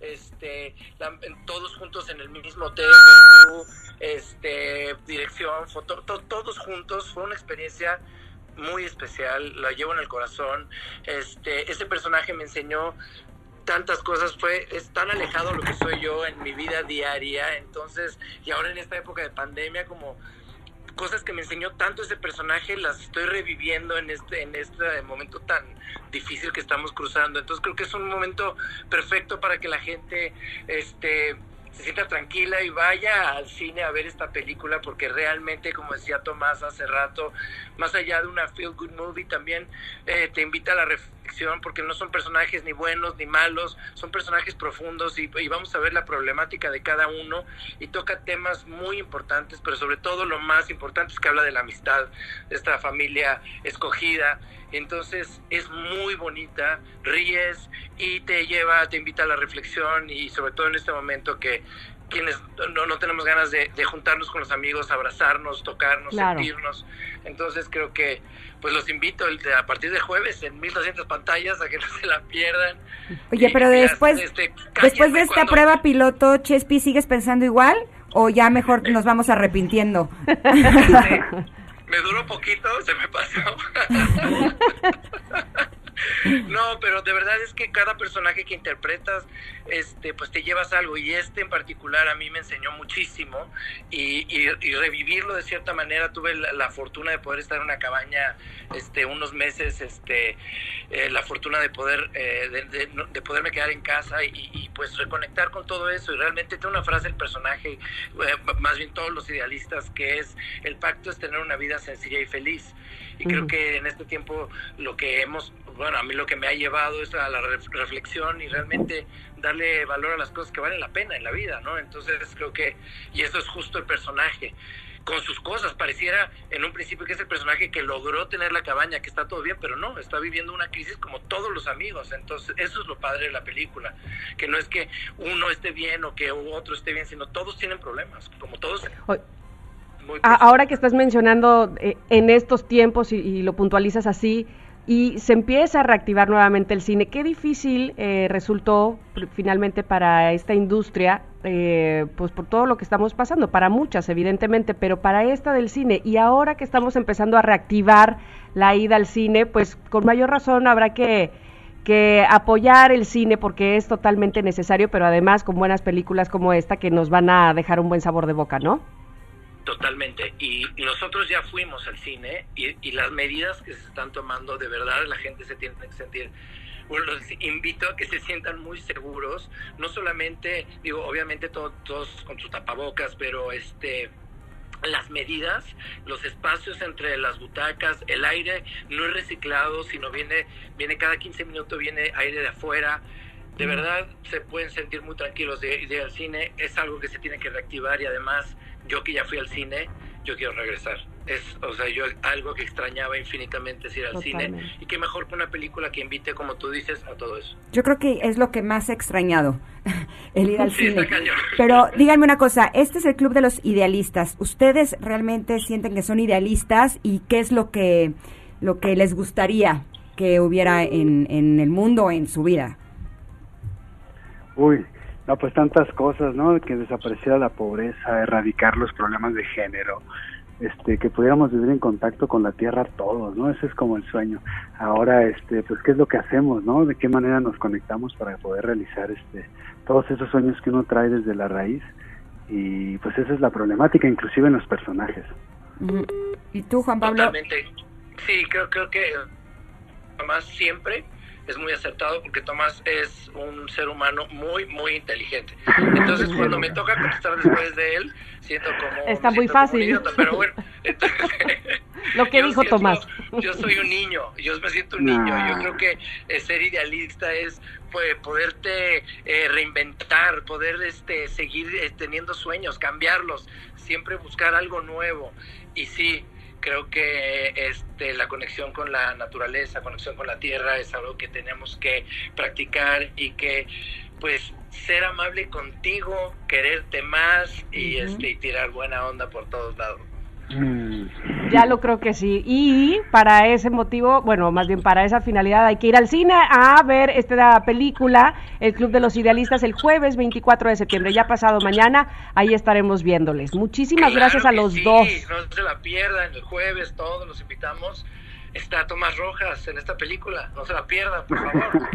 Speaker 11: todos juntos en el mismo hotel, el crew, dirección, foto, todos juntos. Fue una experiencia muy especial, la llevo en el corazón. Ese personaje me enseñó tantas cosas, es tan alejado lo que soy yo en mi vida diaria. Entonces, y ahora en esta época de pandemia, como cosas que me enseñó tanto ese personaje, las estoy reviviendo en este momento tan difícil que estamos cruzando. Entonces creo que es un momento perfecto para que la gente se sienta tranquila y vaya al cine a ver esta película, porque realmente, como decía Tomás hace rato, más allá de una feel good movie, también te invita a la reflexión, porque no son personajes ni buenos ni malos, son personajes profundos y vamos a ver la problemática de cada uno, y toca temas muy importantes, pero sobre todo lo más importante es que habla de la amistad, de esta familia escogida. Entonces es muy bonita, ríes y te invita a la reflexión, y sobre todo en este momento que quienes no tenemos ganas de juntarnos con los amigos, abrazarnos, tocarnos, claro, sentirnos. Entonces creo que pues los invito a partir de jueves en 1200 pantallas a que no se la pierdan.
Speaker 3: Oye, pero después de esta prueba piloto, Chespi, ¿sigues pensando igual o ya mejor nos vamos arrepintiendo?
Speaker 11: Me duró poquito, se me pasó. No, pero de verdad es que cada personaje que interpretas, pues te llevas algo, y en particular a mí me enseñó muchísimo, y revivirlo de cierta manera. Tuve la fortuna de poder estar en una cabaña unos meses, la fortuna de poder de poderme quedar en casa y pues reconectar con todo eso. Y realmente tiene una frase el personaje, más bien todos los idealistas, que es: el pacto es tener una vida sencilla y feliz. Y creo que en este tiempo a mí lo que me ha llevado es a la reflexión y realmente darle valor a las cosas que valen la pena en la vida, ¿no? Entonces creo que, y eso es justo el personaje, con sus cosas. Pareciera en un principio que es el personaje que logró tener la cabaña, que está todo bien, pero no, está viviendo una crisis como todos los amigos. Entonces eso es lo padre de la película, que no es que uno esté bien o que otro esté bien, sino todos tienen problemas, como todos.
Speaker 2: Ahora que estás mencionando en estos tiempos y lo puntualizas así, y se empieza a reactivar nuevamente el cine, qué difícil resultó finalmente para esta industria, pues por todo lo que estamos pasando, para muchas evidentemente, pero para esta del cine, y ahora que estamos empezando a reactivar la ida al cine, pues con mayor razón habrá que apoyar el cine, porque es totalmente necesario, pero además con buenas películas como esta que nos van a dejar un buen sabor de boca, ¿no?
Speaker 11: Totalmente, y nosotros ya fuimos al cine y las medidas que se están tomando, de verdad la gente se tiene que sentir. Bueno, los invito a que se sientan muy seguros, no solamente, obviamente todos con sus tapabocas, pero las medidas, los espacios entre las butacas, el aire no es reciclado, sino viene cada 15 minutos, viene aire de afuera. De verdad se pueden sentir muy tranquilos de ir al cine. Es algo que se tiene que reactivar, y además yo que ya fui al cine, yo quiero regresar. Yo algo que extrañaba infinitamente es ir al cine, y qué mejor que una película que invite, como tú dices, a todo eso.
Speaker 3: Yo creo que es lo que más he extrañado, el ir al cine. Pero díganme una cosa, este es el Club de los Idealistas. ¿Ustedes realmente sienten que son idealistas, y qué es lo que les gustaría que hubiera en el mundo, en su vida?
Speaker 10: Uy, no, pues tantas cosas, ¿no? Que desapareciera la pobreza, erradicar los problemas de género, que pudiéramos vivir en contacto con la tierra todos, ¿no? Ese es como el sueño. Ahora, pues, ¿qué es lo que hacemos, no? ¿De qué manera nos conectamos para poder realizar, todos esos sueños que uno trae desde la raíz? Y, pues, esa es la problemática, inclusive en los personajes.
Speaker 3: ¿Y tú, Juan Pablo?
Speaker 11: Totalmente. Sí, creo que además siempre es muy acertado, porque Tomás es un ser humano muy, muy inteligente. Entonces, cuando me toca contestar después de él, siento como...
Speaker 2: Está muy fácil.
Speaker 11: Idiota, pero bueno, entonces,
Speaker 2: Lo que dijo Tomás.
Speaker 11: Yo soy un niño, yo me siento un niño. Yo creo que ser idealista es poderte reinventar, poder seguir teniendo sueños, cambiarlos, siempre buscar algo nuevo. Y sí, creo que la conexión con la naturaleza, conexión con la tierra es algo que tenemos que practicar y que pues ser amable contigo, quererte más y tirar buena onda por todos lados.
Speaker 2: Ya lo creo que sí. Y para ese motivo, bueno, más bien para esa finalidad hay que ir al cine a ver esta película, El Club de los Idealistas, el jueves 24 de septiembre, ya pasado mañana, ahí estaremos viéndoles. Muchísimas gracias a los dos.
Speaker 11: No se la pierdan, el jueves todos los invitamos. Está Tomás Rojas en esta película, no se la pierdan, por favor.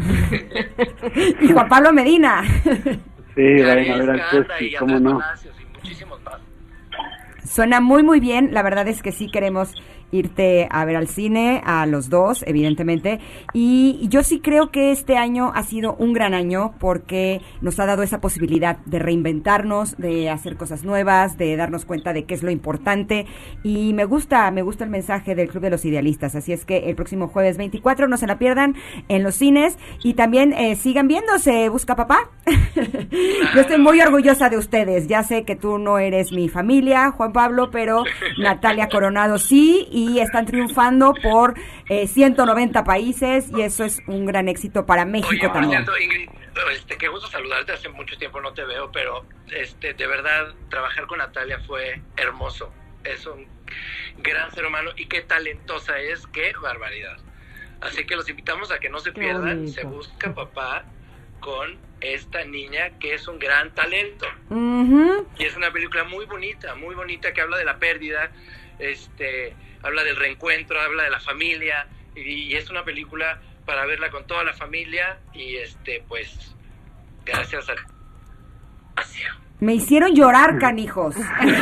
Speaker 3: Y Juan Pablo Medina.
Speaker 10: Sí, vayan a ver al Chesky, cómo no.
Speaker 11: Y muchísimos más.
Speaker 3: Suena muy muy bien, la verdad es que sí queremos irte a ver al cine, a los dos, evidentemente, y yo sí creo que este año ha sido un gran año porque nos ha dado esa posibilidad de reinventarnos, de hacer cosas nuevas, de darnos cuenta de qué es lo importante, y me gusta el mensaje del Club de los Idealistas, así es que el próximo jueves 24 no se la pierdan en los cines, y también sigan viéndose Busca Papá. Yo estoy muy orgullosa de ustedes, ya sé que tú no eres mi familia, Juan Pablo, pero Natalia Coronado sí, y están triunfando por 190 países y eso es un gran éxito para México.
Speaker 11: Oye,
Speaker 3: también.
Speaker 11: Cierto, Ingrid, qué gusto saludarte, hace mucho tiempo no te veo, pero de verdad trabajar con Natalia fue hermoso, es un gran ser humano y qué talentosa es, qué barbaridad. Así que los invitamos a que no se pierdan, Se Busca Papá con esta niña que es un gran talento. Y es una película muy bonita que habla de la pérdida, habla del reencuentro, habla de la familia y es una película para verla con toda la familia y pues gracias a
Speaker 3: Me hicieron llorar, canijos.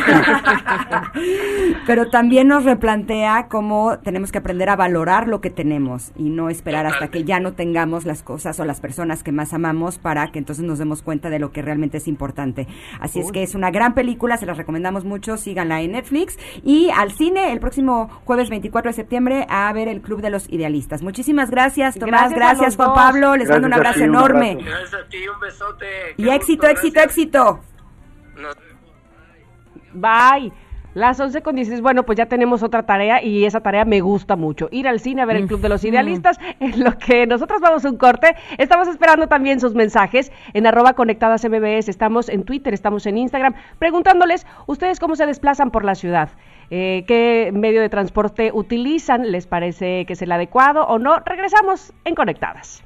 Speaker 3: Pero también nos replantea cómo tenemos que aprender a valorar lo que tenemos y no esperar hasta que ya no tengamos las cosas o las personas que más amamos para que entonces nos demos cuenta de lo que realmente es importante. Así es que es una gran película, se las recomendamos mucho, síganla en Netflix y al cine el próximo jueves 24 de septiembre a ver El Club de los Idealistas. Muchísimas gracias, Tomás, gracias Juan Pablo, les mando un abrazo enorme.
Speaker 11: Gracias a ti, un besote.
Speaker 3: Y éxito, éxito.
Speaker 2: Bye. Las 11:16, bueno, pues ya tenemos otra tarea y esa tarea me gusta mucho. Ir al cine a ver El Club de los Idealistas, en lo que nosotros vamos a un corte. Estamos esperando también sus mensajes en @conectadasmbs, estamos en Twitter, estamos en Instagram, preguntándoles ustedes cómo se desplazan por la ciudad. ¿Qué medio de transporte utilizan? ¿Les parece que es el adecuado o no? Regresamos en Conectadas.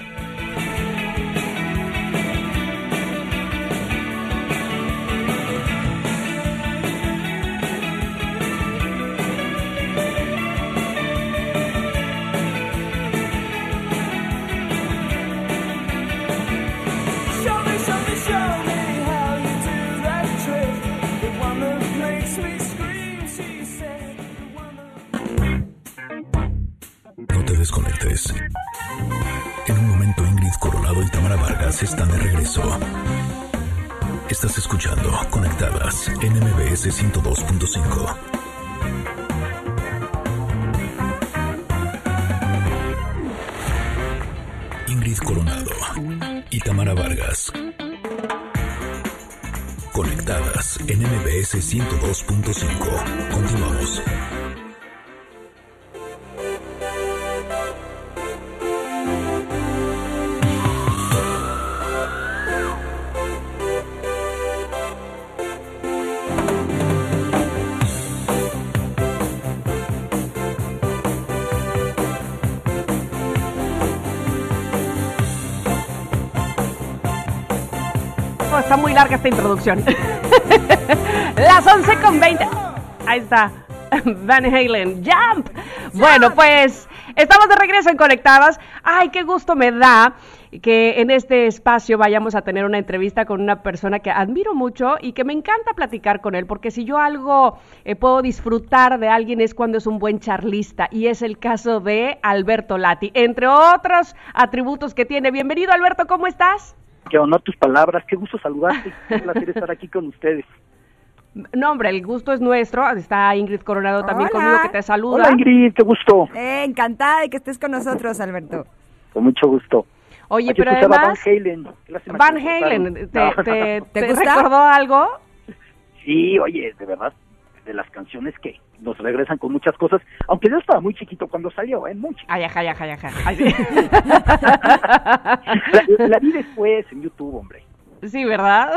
Speaker 1: No te desconectes. En un momento Ingrid Coronado y Tamara Vargas están de regreso. Estás escuchando Conectadas en MBS 102.5. Ingrid Coronado y Tamara Vargas. Conectadas en MBS 102.5. Continuamos.
Speaker 2: Está muy larga esta introducción. Las 11:20. Ahí está. Van Halen, Jump. Bueno, pues estamos de regreso en Conectadas. Ay, qué gusto me da que en este espacio vayamos a tener una entrevista con una persona que admiro mucho y que me encanta platicar con él, porque si yo algo puedo disfrutar de alguien es cuando es un buen charlista, y es el caso de Alberto Lati, entre otros atributos que tiene. Bienvenido, Alberto, ¿cómo estás?
Speaker 9: Que honor tus palabras, qué gusto saludarte, qué placer estar aquí con ustedes.
Speaker 2: No, hombre, el gusto es nuestro. Está Ingrid Coronado también
Speaker 3: Hola.
Speaker 2: conmigo, que te saluda.
Speaker 9: Hola Ingrid, qué gusto.
Speaker 3: Encantada de que estés con nosotros, Alberto.
Speaker 9: Con mucho gusto.
Speaker 2: Oye,
Speaker 9: Aquí
Speaker 2: pero
Speaker 9: escuchaba
Speaker 2: además...
Speaker 9: Van Halen. Lástima
Speaker 2: Van
Speaker 9: que me
Speaker 2: Halen,
Speaker 9: cortaron.
Speaker 2: ¿te
Speaker 3: gusta?
Speaker 2: recordó algo?
Speaker 9: Sí, oye, de verdad, de las canciones que nos regresan con muchas cosas, aunque yo estaba muy chiquito cuando salió, muy chiquito.
Speaker 2: Ay, ajá. Ay, sí.
Speaker 9: La vi después en YouTube, hombre.
Speaker 2: Sí, ¿verdad?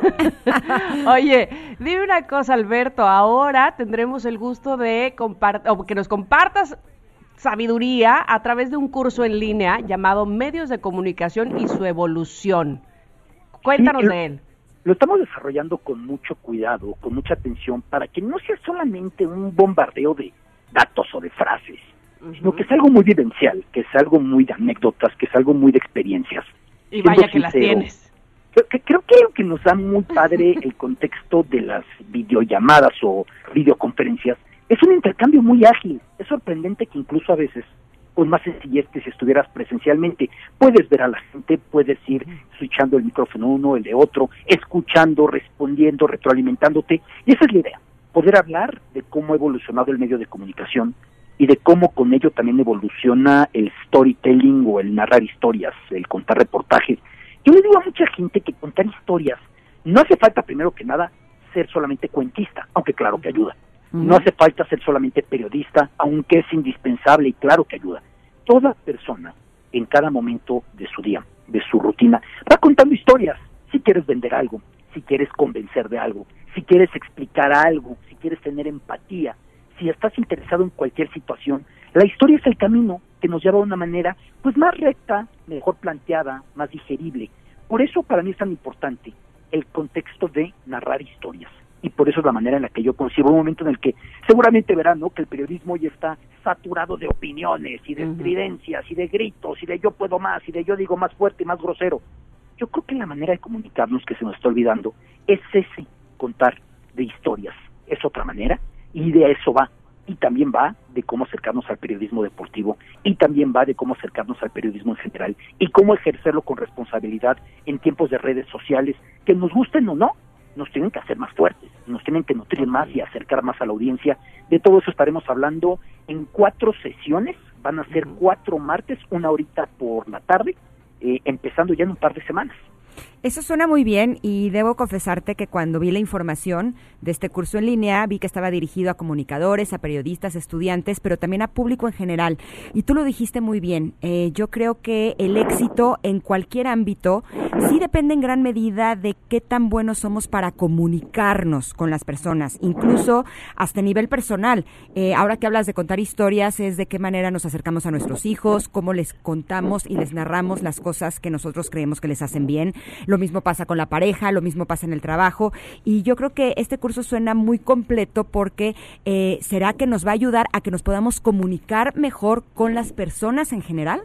Speaker 2: Oye, dime una cosa, Alberto, ahora tendremos el gusto de que nos compartas sabiduría a través de un curso en línea llamado Medios de Comunicación y su Evolución. Cuéntanos
Speaker 9: Sí,
Speaker 2: de él.
Speaker 9: Lo estamos desarrollando con mucho cuidado, con mucha atención, para que no sea solamente un bombardeo de datos o de frases, sino que es algo muy vivencial, que es algo muy de anécdotas, que es algo muy de experiencias.
Speaker 2: Y
Speaker 9: Siendo
Speaker 2: vaya que las
Speaker 9: sincero,
Speaker 2: tienes.
Speaker 9: Creo que lo que nos da muy padre el contexto de las videollamadas o videoconferencias es un intercambio muy ágil. Es sorprendente que incluso a veces, con más sencillez que si estuvieras presencialmente, puedes ver a la gente, puedes ir switchando el micrófono uno, el de otro, escuchando, respondiendo, retroalimentándote. Y esa es la idea, poder hablar de cómo ha evolucionado el medio de comunicación y de cómo con ello también evoluciona el storytelling o el narrar historias, el contar reportajes. Yo le digo a mucha gente que contar historias no hace falta, primero que nada, ser solamente cuentista, aunque claro que ayuda. No hace falta ser solamente periodista, aunque es indispensable y claro que ayuda. Toda persona, en cada momento de su día, de su rutina, va contando historias. Si quieres vender algo, si quieres convencer de algo, si quieres explicar algo, si quieres tener empatía, si estás interesado en cualquier situación, la historia es el camino que nos lleva de una manera pues más recta, mejor planteada, más digerible. Por eso para mí es tan importante el contexto de narrar historias. Y por eso es la manera en la que yo concibo un momento en el que seguramente verán, ¿no?, que el periodismo ya está saturado de opiniones y de estridencias y de gritos y de yo puedo más y de yo digo más fuerte y más grosero. Yo creo que la manera de comunicarnos que se nos está olvidando es ese contar de historias. Es otra manera y de eso va. Y también va de cómo acercarnos al periodismo deportivo y también va de cómo acercarnos al periodismo en general y cómo ejercerlo con responsabilidad en tiempos de redes sociales, que nos gusten o no, nos tienen que hacer más fuertes, nos tienen que nutrir más y acercar más a la audiencia. De todo eso estaremos hablando en 4 sesiones, van a ser 4 martes, 1 horita por la tarde, empezando ya en un par de semanas.
Speaker 3: Eso suena muy bien y debo confesarte que cuando vi la información de este curso en línea vi que estaba dirigido a comunicadores, a periodistas, estudiantes, pero también a público en general. Y tú lo dijiste muy bien. Yo creo que el éxito en cualquier ámbito sí depende en gran medida de qué tan buenos somos para comunicarnos con las personas, incluso hasta a nivel personal. Ahora que hablas de contar historias, es de qué manera nos acercamos a nuestros hijos, cómo les contamos y les narramos las cosas que nosotros creemos que les hacen bien. Lo mismo pasa con la pareja, lo mismo pasa en el trabajo, y yo creo que este curso suena muy completo porque ¿será que nos va a ayudar a que nos podamos comunicar mejor con las personas en general?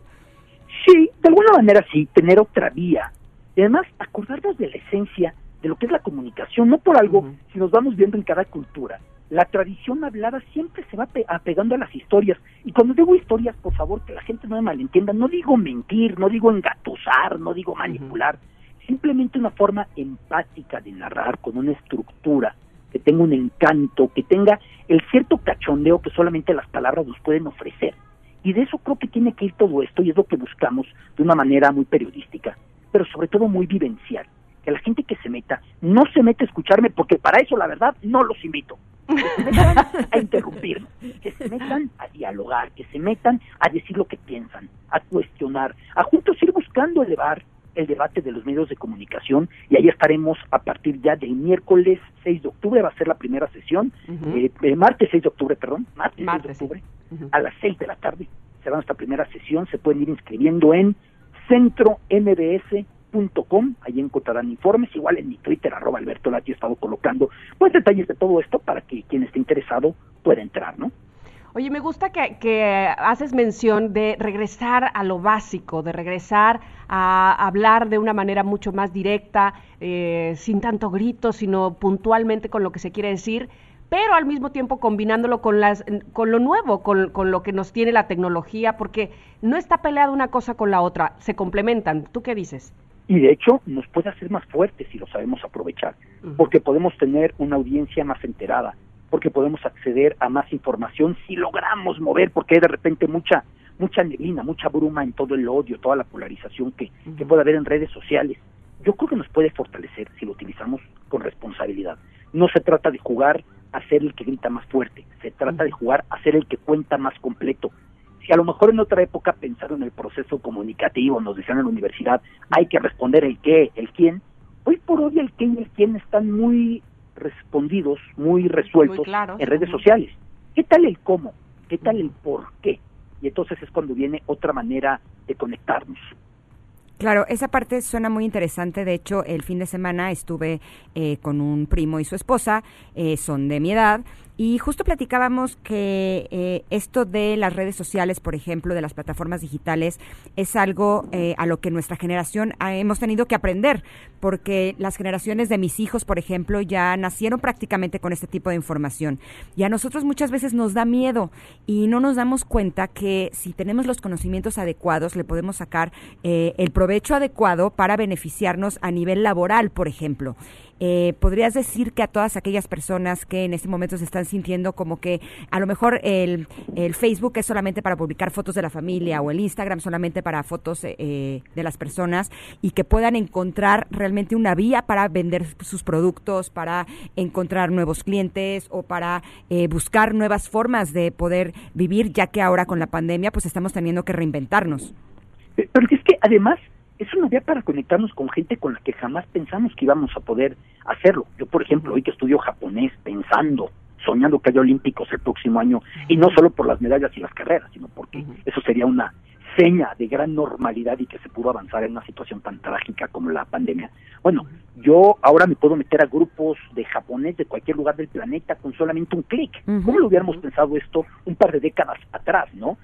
Speaker 9: Sí, de alguna manera sí, tener otra vía. Y además, acordarnos de la esencia de lo que es la comunicación, no por algo, si nos vamos viendo en cada cultura. La tradición hablada siempre se va apegando a las historias. Y cuando digo historias, por favor, que la gente no me malentienda, no digo mentir, no digo engatusar, no digo manipular. Simplemente una forma empática de narrar con una estructura que tenga un encanto, que tenga el cierto cachondeo que solamente las palabras nos pueden ofrecer. Y de eso creo que tiene que ir todo esto y es lo que buscamos de una manera muy periodística, pero sobre todo muy vivencial. Que la gente que se meta, no se meta a escucharme porque para eso la verdad no los invito. Que se metan a interrumpirme, que se metan a dialogar, que se metan a decir lo que piensan, a cuestionar, a juntos ir buscando elevar el debate de los medios de comunicación, y ahí estaremos a partir ya del miércoles 6 de octubre, va a ser la primera sesión, martes 6 de octubre, martes 6 de octubre, a las 6 de la tarde será nuestra primera sesión. Se pueden ir inscribiendo en centrombs.com, ahí encontrarán informes, igual en mi Twitter, @AlbertoLati, he estado colocando pues detalles de todo esto para que quien esté interesado pueda entrar, ¿no?
Speaker 2: Oye, me gusta que haces mención de regresar a lo básico, de regresar a hablar de una manera mucho más directa, sin tanto grito, sino puntualmente con lo que se quiere decir, pero al mismo tiempo combinándolo con lo nuevo, con lo que nos tiene la tecnología, porque no está peleada una cosa con la otra, se complementan. ¿Tú qué dices?
Speaker 9: Y de hecho nos puede hacer más fuertes si lo sabemos aprovechar, porque podemos tener una audiencia más enterada, porque podemos acceder a más información si logramos mover, porque hay de repente mucha neblina, mucha bruma en todo el odio, toda la polarización que puede haber en redes sociales. Yo creo que nos puede fortalecer si lo utilizamos con responsabilidad. No se trata de jugar a ser el que grita más fuerte, se trata de jugar a ser el que cuenta más completo. Si a lo mejor en otra época pensaron en el proceso comunicativo, nos decían en la universidad, hay que responder el qué, el quién, hoy por hoy el qué y el quién están muy respondidos, muy resueltos, muy claros, en redes sociales. ¿Qué tal el cómo? ¿Qué tal el por qué? Y entonces es cuando viene otra manera de conectarnos.
Speaker 3: Claro, esa parte suena muy interesante. De hecho, el fin de semana estuve con un primo y su esposa, son de mi edad, y justo platicábamos que esto de las redes sociales, por ejemplo, de las plataformas digitales, es algo a lo que nuestra generación hemos tenido que aprender, porque las generaciones de mis hijos, por ejemplo, ya nacieron prácticamente con este tipo de información. Y a nosotros muchas veces nos da miedo y no nos damos cuenta que si tenemos los conocimientos adecuados, le podemos sacar el provecho adecuado para beneficiarnos a nivel laboral, por ejemplo. ¿Podrías decir que a todas aquellas personas que en este momento se están sintiendo como que a lo mejor el Facebook es solamente para publicar fotos de la familia o el Instagram solamente para fotos de las personas, y que puedan encontrar realmente una vía para vender sus productos, para encontrar nuevos clientes o para buscar nuevas formas de poder vivir, ya que ahora con la pandemia pues estamos teniendo que reinventarnos?
Speaker 9: Pero es que además es una vía para conectarnos con gente con la que jamás pensamos que íbamos a poder hacerlo. Yo, por ejemplo, hoy que estudio japonés, soñando que haya olímpicos el próximo año, y no solo por las medallas y las carreras, sino porque eso sería una seña de gran normalidad y que se pudo avanzar en una situación tan trágica como la pandemia. Bueno, yo ahora me puedo meter a grupos de japonés de cualquier lugar del planeta con solamente un clic. ¿Cómo lo hubiéramos pensado esto un par de décadas atrás, no?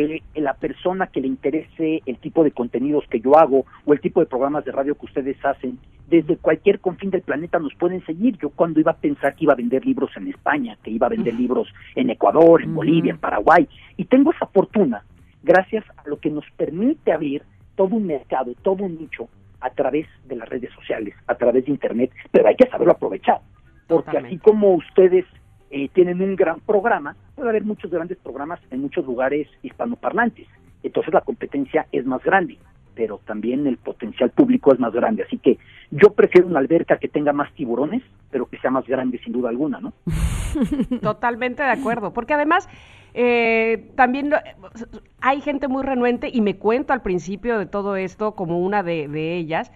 Speaker 9: La persona que le interese el tipo de contenidos que yo hago o el tipo de programas de radio que ustedes hacen, desde cualquier confín del planeta nos pueden seguir. Yo cuando iba a pensar que iba a vender libros en España, que iba a vender libros en Ecuador, en Bolivia, en Paraguay, y tengo esa fortuna gracias a lo que nos permite abrir todo un mercado, todo un nicho a través de las redes sociales, a través de Internet, pero hay que saberlo aprovechar, porque así como ustedes tienen un gran programa, puede haber muchos grandes programas en muchos lugares hispanoparlantes, entonces la competencia es más grande, pero también el potencial público es más grande, así que yo prefiero una alberca que tenga más tiburones, pero que sea más grande sin duda alguna, ¿no?
Speaker 2: Totalmente de acuerdo, porque además también hay gente muy renuente, y me cuento al principio de todo esto como una de ellas,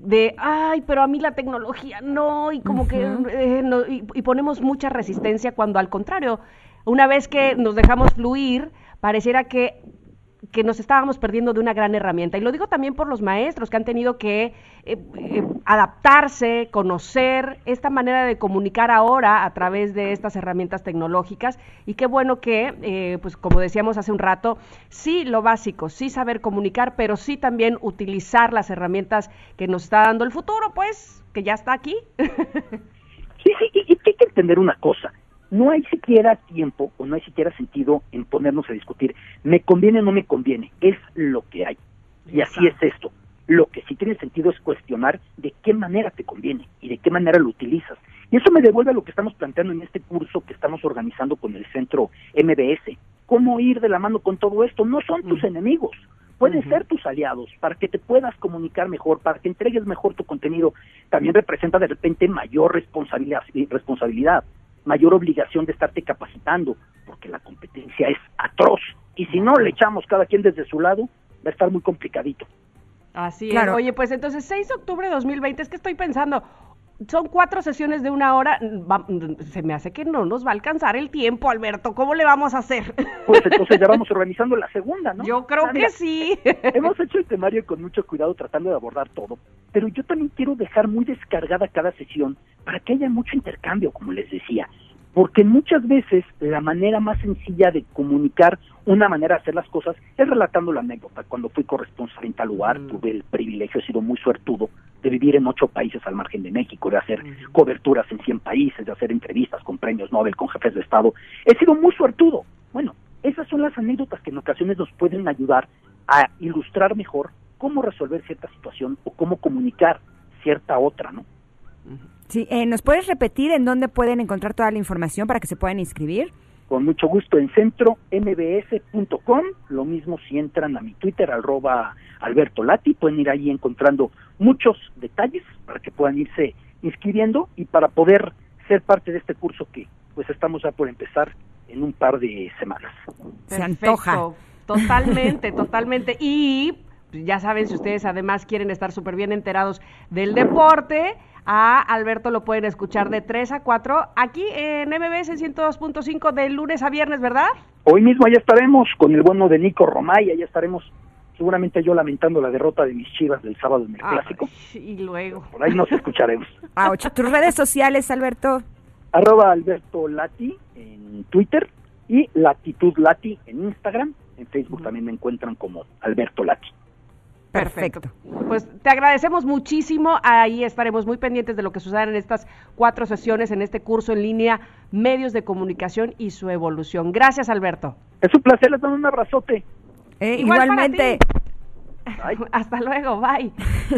Speaker 2: ay, pero a mí la tecnología no, y como que no, y ponemos mucha resistencia, cuando al contrario, una vez que nos dejamos fluir, pareciera que nos estábamos perdiendo de una gran herramienta. Y lo digo también por los maestros que han tenido que adaptarse, conocer esta manera de comunicar ahora a través de estas herramientas tecnológicas, y qué bueno que, pues como decíamos hace un rato, sí lo básico, sí saber comunicar, pero sí también utilizar las herramientas que nos está dando el futuro, pues, que ya está aquí.
Speaker 9: Sí, y hay que entender una cosa. No hay siquiera tiempo o no hay siquiera sentido en ponernos a discutir, me conviene o no me conviene, es lo que hay. Y así es esto. Lo que sí tiene sentido es cuestionar de qué manera te conviene y de qué manera lo utilizas. Y eso me devuelve a lo que estamos planteando en este curso que estamos organizando con el Centro MBS. ¿Cómo ir de la mano con todo esto? No son tus enemigos, pueden ser tus aliados, para que te puedas comunicar mejor, para que entregues mejor tu contenido. También representa de repente mayor responsabilidad, mayor obligación de estarte capacitando, porque la competencia es atroz, y si no le echamos cada quien desde su lado, va a estar muy complicadito.
Speaker 2: Así es. Oye, pues entonces 6 de octubre de 2020, es que estoy pensando, son 4 sesiones de 1 hora, se me hace que no nos va a alcanzar el tiempo, Alberto, ¿cómo le vamos a hacer?
Speaker 9: Pues entonces ya vamos organizando la segunda, ¿no?
Speaker 2: Yo creo que sí.
Speaker 9: Hemos hecho el temario con mucho cuidado tratando de abordar todo, pero yo también quiero dejar muy descargada cada sesión para que haya mucho intercambio, como les decía, porque muchas veces la manera más sencilla de comunicar una manera de hacer las cosas es relatando la anécdota. Cuando fui corresponsal en tal lugar, tuve el privilegio, he sido muy suertudo, de vivir en 8 países al margen de México, de hacer coberturas en 100 países, de hacer entrevistas con premios Nobel, con jefes de Estado. He sido muy suertudo. Bueno, esas son las anécdotas que en ocasiones nos pueden ayudar a ilustrar mejor cómo resolver cierta situación o cómo comunicar cierta otra, ¿no?
Speaker 3: Sí, ¿nos puedes repetir en dónde pueden encontrar toda la información para que se puedan inscribir?
Speaker 9: Con mucho gusto, en centrombs.com, lo mismo si entran a mi Twitter, @Alberto Lati, pueden ir ahí encontrando muchos detalles para que puedan irse inscribiendo y para poder ser parte de este curso que pues estamos ya por empezar en un par de semanas.
Speaker 3: Se antoja.
Speaker 2: Totalmente, totalmente. Y ya saben, si ustedes además quieren estar súper bien enterados del deporte, a Alberto lo pueden escuchar de 3 a 4 aquí en MBS 102.5 de lunes a viernes, ¿verdad?
Speaker 9: Hoy mismo allá estaremos con el bueno de Nico Romay, allá estaremos seguramente yo lamentando la derrota de mis Chivas del sábado en el Clásico.
Speaker 2: Y luego.
Speaker 9: Por ahí nos escucharemos.
Speaker 3: ¿Tus redes sociales, Alberto?
Speaker 9: @Alberto Lati en Twitter y Latitud Lati en Instagram. En Facebook también me encuentran como Alberto Lati.
Speaker 3: Perfecto.
Speaker 2: Pues te agradecemos muchísimo, ahí estaremos muy pendientes de lo que suceda en estas 4 sesiones, en este curso en línea, medios de comunicación y su evolución. Gracias, Alberto.
Speaker 9: Es un placer, les doy un abrazote.
Speaker 3: Igualmente.
Speaker 2: Hasta luego, bye.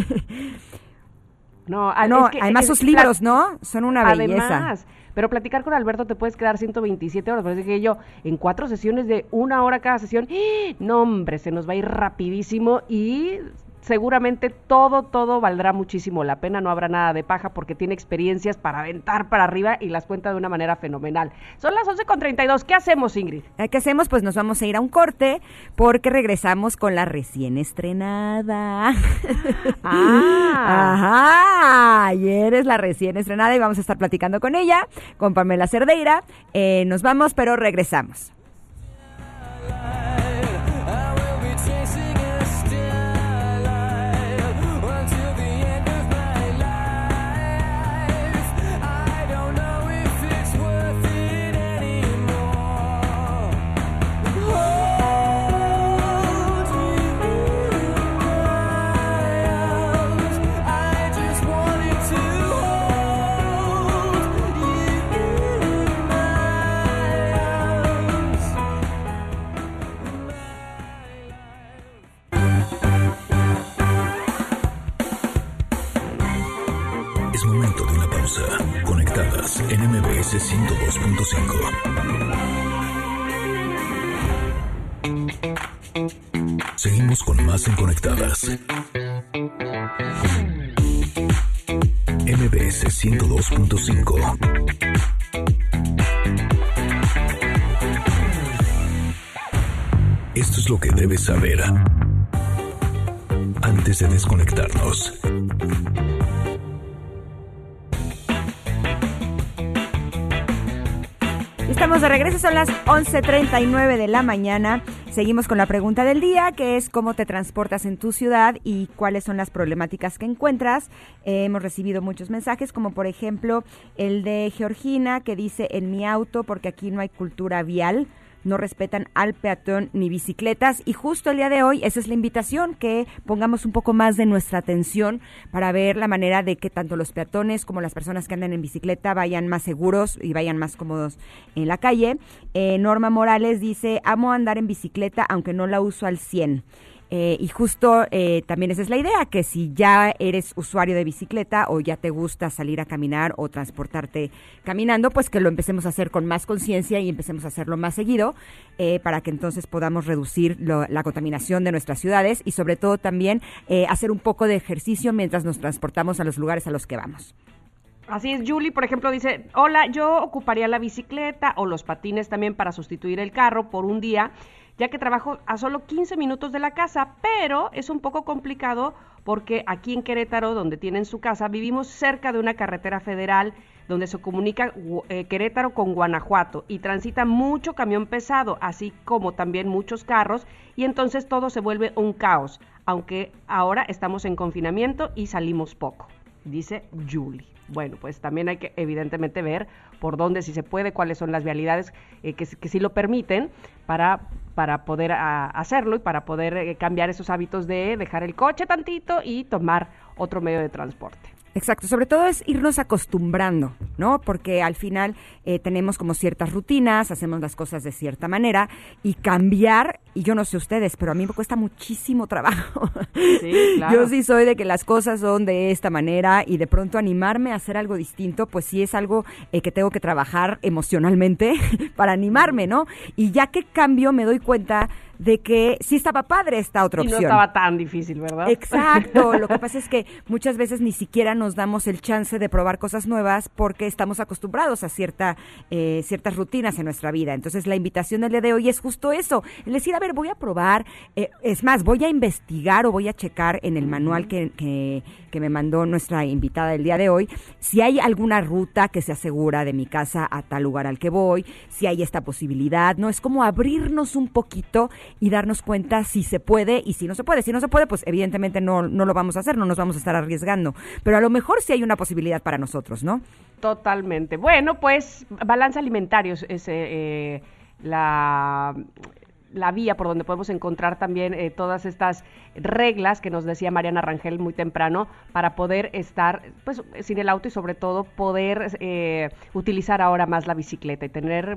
Speaker 3: Es que, además sus libros, ¿no? Son una belleza.
Speaker 2: Además, pero platicar con Alberto te puedes quedar 127 horas, parece que yo en 4 sesiones de 1 hora cada sesión, no hombre, se nos va a ir rapidísimo y seguramente todo valdrá muchísimo la pena, no habrá nada de paja porque tiene experiencias para aventar para arriba y las cuenta de una manera fenomenal. Son las 11:32, ¿qué hacemos, Ingrid?
Speaker 3: ¿Qué hacemos? Pues nos vamos a ir a un corte porque regresamos con la recién estrenada. Ajá, ayer es la recién estrenada y vamos a estar platicando con ella, con Pamela Cerdeira. Nos vamos, pero regresamos.
Speaker 1: Es momento de una pausa. Conectadas en MBS 102.5. Seguimos con más en Conectadas. MBS 102.5. Esto es lo que debes saber antes de desconectarnos.
Speaker 3: Estamos de regreso, son las 11:39 de la mañana. Seguimos con la pregunta del día, que es cómo te transportas en tu ciudad y cuáles son las problemáticas que encuentras. Hemos recibido muchos mensajes, como por ejemplo el de Georgina, que dice: en mi auto, porque aquí no hay cultura vial, no respetan al peatón ni bicicletas, y justo el día de hoy esa es la invitación, que pongamos un poco más de nuestra atención para ver la manera de que tanto los peatones como las personas que andan en bicicleta vayan más seguros y vayan más cómodos en la calle. Norma Morales dice: amo andar en bicicleta aunque no la uso al 100. Y justo también esa es la idea, que si ya eres usuario de bicicleta o ya te gusta salir a caminar o transportarte caminando, pues que lo empecemos a hacer con más conciencia y empecemos a hacerlo más seguido, para que entonces podamos reducir la contaminación de nuestras ciudades y sobre todo también hacer un poco de ejercicio mientras nos transportamos a los lugares a los que vamos.
Speaker 2: Así es, Julie, por ejemplo, dice: hola, yo ocuparía la bicicleta o los patines también para sustituir el carro por un día, ya que trabajo a solo 15 minutos de la casa, pero es un poco complicado porque aquí en Querétaro, donde tienen su casa, vivimos cerca de una carretera federal donde se comunica Querétaro con Guanajuato y transita mucho camión pesado, así como también muchos carros, y entonces todo se vuelve un caos, aunque ahora estamos en confinamiento y salimos poco, dice Julie. Bueno, pues también hay que evidentemente ver por dónde, si se puede, cuáles son las vialidades que sí lo permiten para poder hacerlo y para poder cambiar esos hábitos de dejar el coche tantito y tomar otro medio de transporte.
Speaker 3: Exacto, sobre todo es irnos acostumbrando, ¿no? Porque al final tenemos como ciertas rutinas, hacemos las cosas de cierta manera y cambiar, y yo no sé ustedes, pero a mí me cuesta muchísimo trabajo.
Speaker 2: Sí, claro.
Speaker 3: Yo sí soy de que las cosas son de esta manera y de pronto animarme a hacer algo distinto, pues sí es algo que tengo que trabajar emocionalmente para animarme, ¿no? Y ya que cambio me doy cuenta de que sí estaba padre esta otra opción.
Speaker 2: Y no estaba tan difícil, ¿verdad?
Speaker 3: Exacto, lo que pasa es que muchas veces ni siquiera nos damos el chance de probar cosas nuevas porque estamos acostumbrados a ciertas rutinas en nuestra vida. Entonces la invitación del día de hoy es justo eso, el decir, a ver, voy a probar, es más, voy a investigar o voy a checar en el manual que me mandó nuestra invitada del día de hoy, si hay alguna ruta que se asegura de mi casa a tal lugar al que voy, si hay esta posibilidad, ¿no? Es como abrirnos un poquito y darnos cuenta si se puede y si no se puede. Si no se puede, pues evidentemente no lo vamos a hacer, no nos vamos a estar arriesgando. Pero a lo mejor sí hay una posibilidad para nosotros, ¿no?
Speaker 2: Totalmente. Bueno, pues Balance Alimentarios es la vía por donde podemos encontrar también todas estas reglas que nos decía Mariana Rangel muy temprano para poder estar pues sin el auto y sobre todo poder utilizar ahora más la bicicleta y tener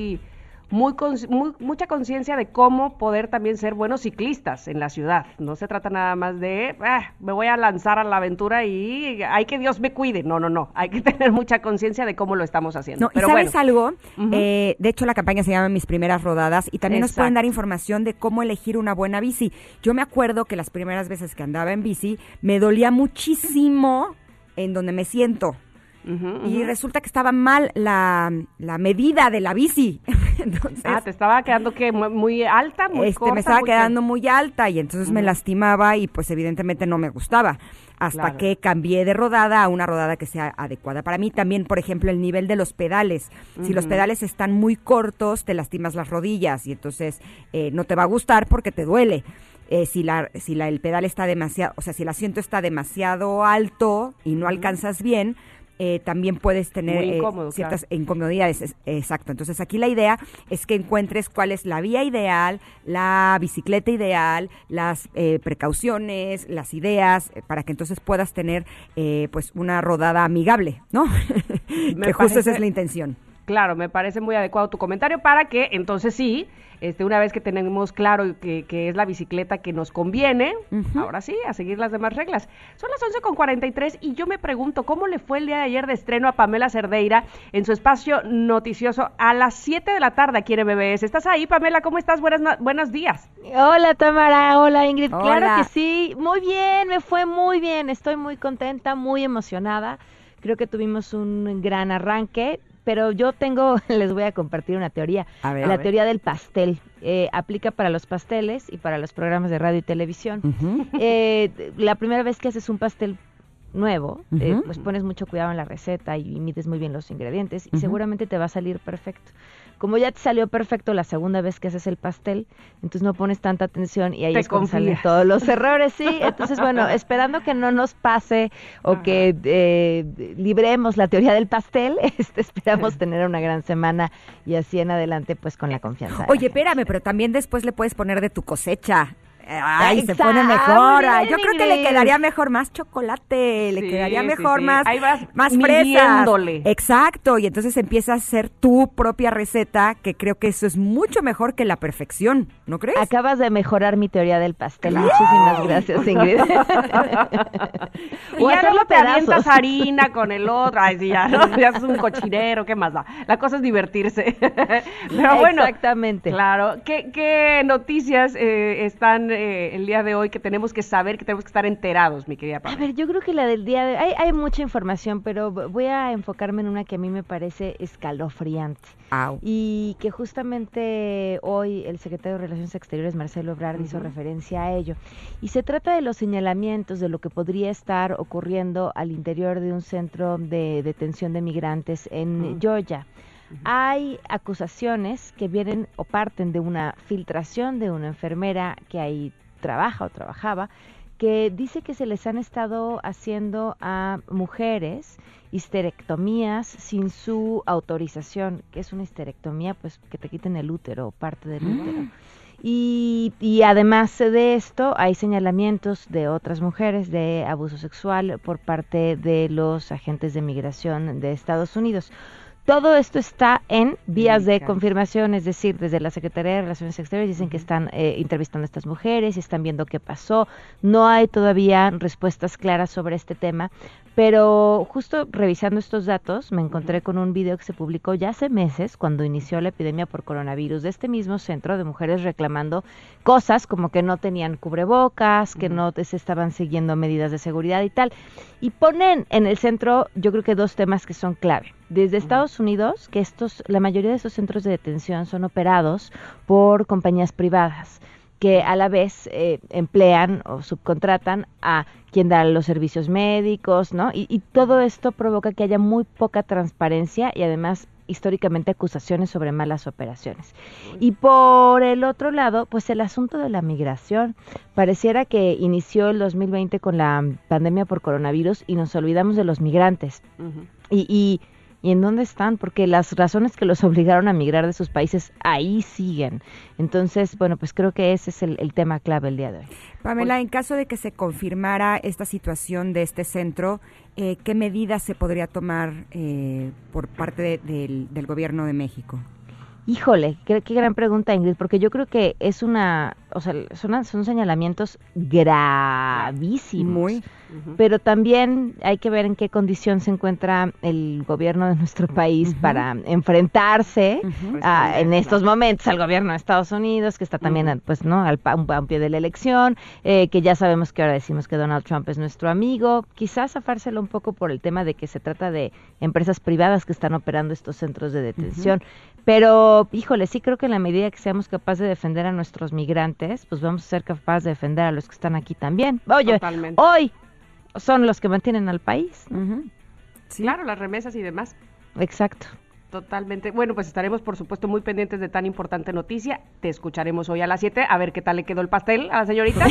Speaker 2: mucha conciencia de cómo poder también ser buenos ciclistas en la ciudad. No se trata nada más de, me voy a lanzar a la aventura y hay que Dios me cuide. No. Hay que tener mucha conciencia de cómo lo estamos haciendo.
Speaker 3: No,
Speaker 2: pero
Speaker 3: ¿sabes
Speaker 2: bueno.
Speaker 3: algo?
Speaker 2: Uh-huh.
Speaker 3: De hecho, la campaña se llama Mis Primeras Rodadas y también
Speaker 2: Exacto.
Speaker 3: nos pueden dar información de cómo elegir una buena bici. Yo me acuerdo que las primeras veces que andaba en bici me dolía muchísimo en donde me siento.
Speaker 2: Uh-huh,
Speaker 3: y resulta que estaba mal la medida de la bici. Entonces,
Speaker 2: te estaba quedando que muy alta, muy corta.
Speaker 3: Me estaba
Speaker 2: muy
Speaker 3: quedando muy alta y entonces me lastimaba y pues evidentemente no me gustaba. Hasta
Speaker 2: Claro.
Speaker 3: que cambié de rodada a una rodada que sea adecuada para mí. También, por ejemplo, el nivel de los pedales. Si los pedales están muy cortos, te lastimas las rodillas y entonces no te va a gustar porque te duele. Si el pedal está demasiado, o sea, si el asiento está demasiado alto y no alcanzas bien, también puedes tener
Speaker 2: incómodo,
Speaker 3: ciertas incomodidades. Exacto. Entonces aquí la idea es que encuentres cuál es la vía ideal, la bicicleta ideal, las precauciones, las ideas, para que entonces puedas tener pues una rodada amigable, ¿no? Que justo esa es la intención.
Speaker 2: Claro, me parece muy adecuado tu comentario para que entonces sí, una vez que tenemos claro que es la bicicleta que nos conviene, ahora sí, a seguir las demás reglas. Son las 11:43 y yo me pregunto cómo le fue el día de ayer de estreno a Pamela Cerdeira en su espacio noticioso a las 7 de la tarde aquí en MBS. ¿Estás ahí, Pamela? ¿Cómo estás? Buenos días.
Speaker 12: Hola, Tamara. Hola, Ingrid.
Speaker 3: Hola.
Speaker 12: Claro que sí. Muy bien, me fue muy bien. Estoy muy contenta, muy emocionada. Creo que tuvimos un gran arranque. Pero yo les voy a compartir una teoría, la teoría del pastel. Aplica para los pasteles y para los programas de radio y televisión. La primera vez que haces un pastel nuevo, pues pones mucho cuidado en la receta y mides muy bien los ingredientes y seguramente te va a salir perfecto. Como ya te salió perfecto la segunda vez que haces el pastel, entonces no pones tanta atención y ahí es cuando salen todos los errores, sí. Entonces, bueno, esperando que no nos pase o que libremos la teoría del pastel, esperamos tener una gran semana y así en adelante, pues con la confianza.
Speaker 3: Oye, espérame, pero también después le puedes poner de tu cosecha. Ay, se pone mejor. Yo creo que le quedaría mejor más chocolate, le quedaría mejor más fresas. Exacto, y entonces empieza a hacer tu propia receta, que creo que eso es mucho mejor que la perfección, ¿no crees?
Speaker 12: Acabas de mejorar mi teoría del pastel. Muchísimas gracias, Ingrid.
Speaker 2: Y ya luego te avientas harina con el otro. Ay, sí, ya es un cochinero, ¿qué más da? La cosa es divertirse. Pero bueno,
Speaker 12: exactamente.
Speaker 2: Claro. ¿Qué noticias están el día de hoy que tenemos que saber, que tenemos que estar enterados, mi querida Pablo?
Speaker 12: A ver, yo creo que la del día de hoy, hay mucha información, pero voy a enfocarme en una que a mí me parece escalofriante. Y que justamente hoy el secretario de Relaciones Exteriores, Marcelo Ebrard, hizo referencia a ello. Y se trata de los señalamientos de lo que podría estar ocurriendo al interior de un centro de detención de migrantes en Georgia. Hay acusaciones que vienen o parten de una filtración de una enfermera que ahí trabaja o trabajaba, que dice que se les han estado haciendo a mujeres histerectomías sin su autorización. ¿Qué es una histerectomía? Pues que te quiten el útero o parte del útero. Y además de esto, hay señalamientos de otras mujeres de abuso sexual por parte de los agentes de migración de Estados Unidos. Todo esto está en vías de confirmación, es decir, desde la Secretaría de Relaciones Exteriores dicen que están entrevistando a estas mujeres y están viendo qué pasó. No hay todavía respuestas claras sobre este tema, pero justo revisando estos datos me encontré con un video que se publicó ya hace meses, cuando inició la epidemia por coronavirus, de este mismo centro de mujeres reclamando cosas como que no tenían cubrebocas, que no se estaban siguiendo medidas de seguridad y tal. Y ponen en el centro, yo creo que 2 temas que son clave. Desde Estados Unidos, que la mayoría de estos centros de detención son operados por compañías privadas, que a la vez emplean o subcontratan a quien da los servicios médicos, ¿no? Y todo esto provoca que haya muy poca transparencia y además históricamente acusaciones sobre malas operaciones. Y por el otro lado, pues el asunto de la migración. Pareciera que inició el 2020 con la pandemia por coronavirus y nos olvidamos de los migrantes. ¿Y en dónde están? Porque las razones que los obligaron a migrar de sus países ahí siguen. Entonces, bueno, pues creo que ese es el tema clave el día de hoy.
Speaker 3: Pamela, en caso de que se confirmara esta situación de este centro, ¿qué medidas se podría tomar por parte del Gobierno de México?
Speaker 12: Híjole, qué gran pregunta, Ingrid, porque yo creo que es son señalamientos gravísimos. Pero también hay que ver en qué condición se encuentra el gobierno de nuestro país para enfrentarse en estos momentos al gobierno de Estados Unidos, que está también pues no a un pie de la elección, que ya sabemos que ahora decimos que Donald Trump es nuestro amigo, quizás zafárselo un poco por el tema de que se trata de empresas privadas que están operando estos centros de detención. Pero, híjole, sí creo que en la medida que seamos capaces de defender a nuestros migrantes, pues vamos a ser capaces de defender a los que están aquí también. Oye, hoy son los que mantienen al país, ¿no?
Speaker 2: Sí. Claro, las remesas y demás.
Speaker 12: Exacto.
Speaker 2: Totalmente. Bueno, pues estaremos, por supuesto, muy pendientes de tan importante noticia. Te escucharemos hoy a las 7, a ver qué tal le quedó el pastel a la señorita.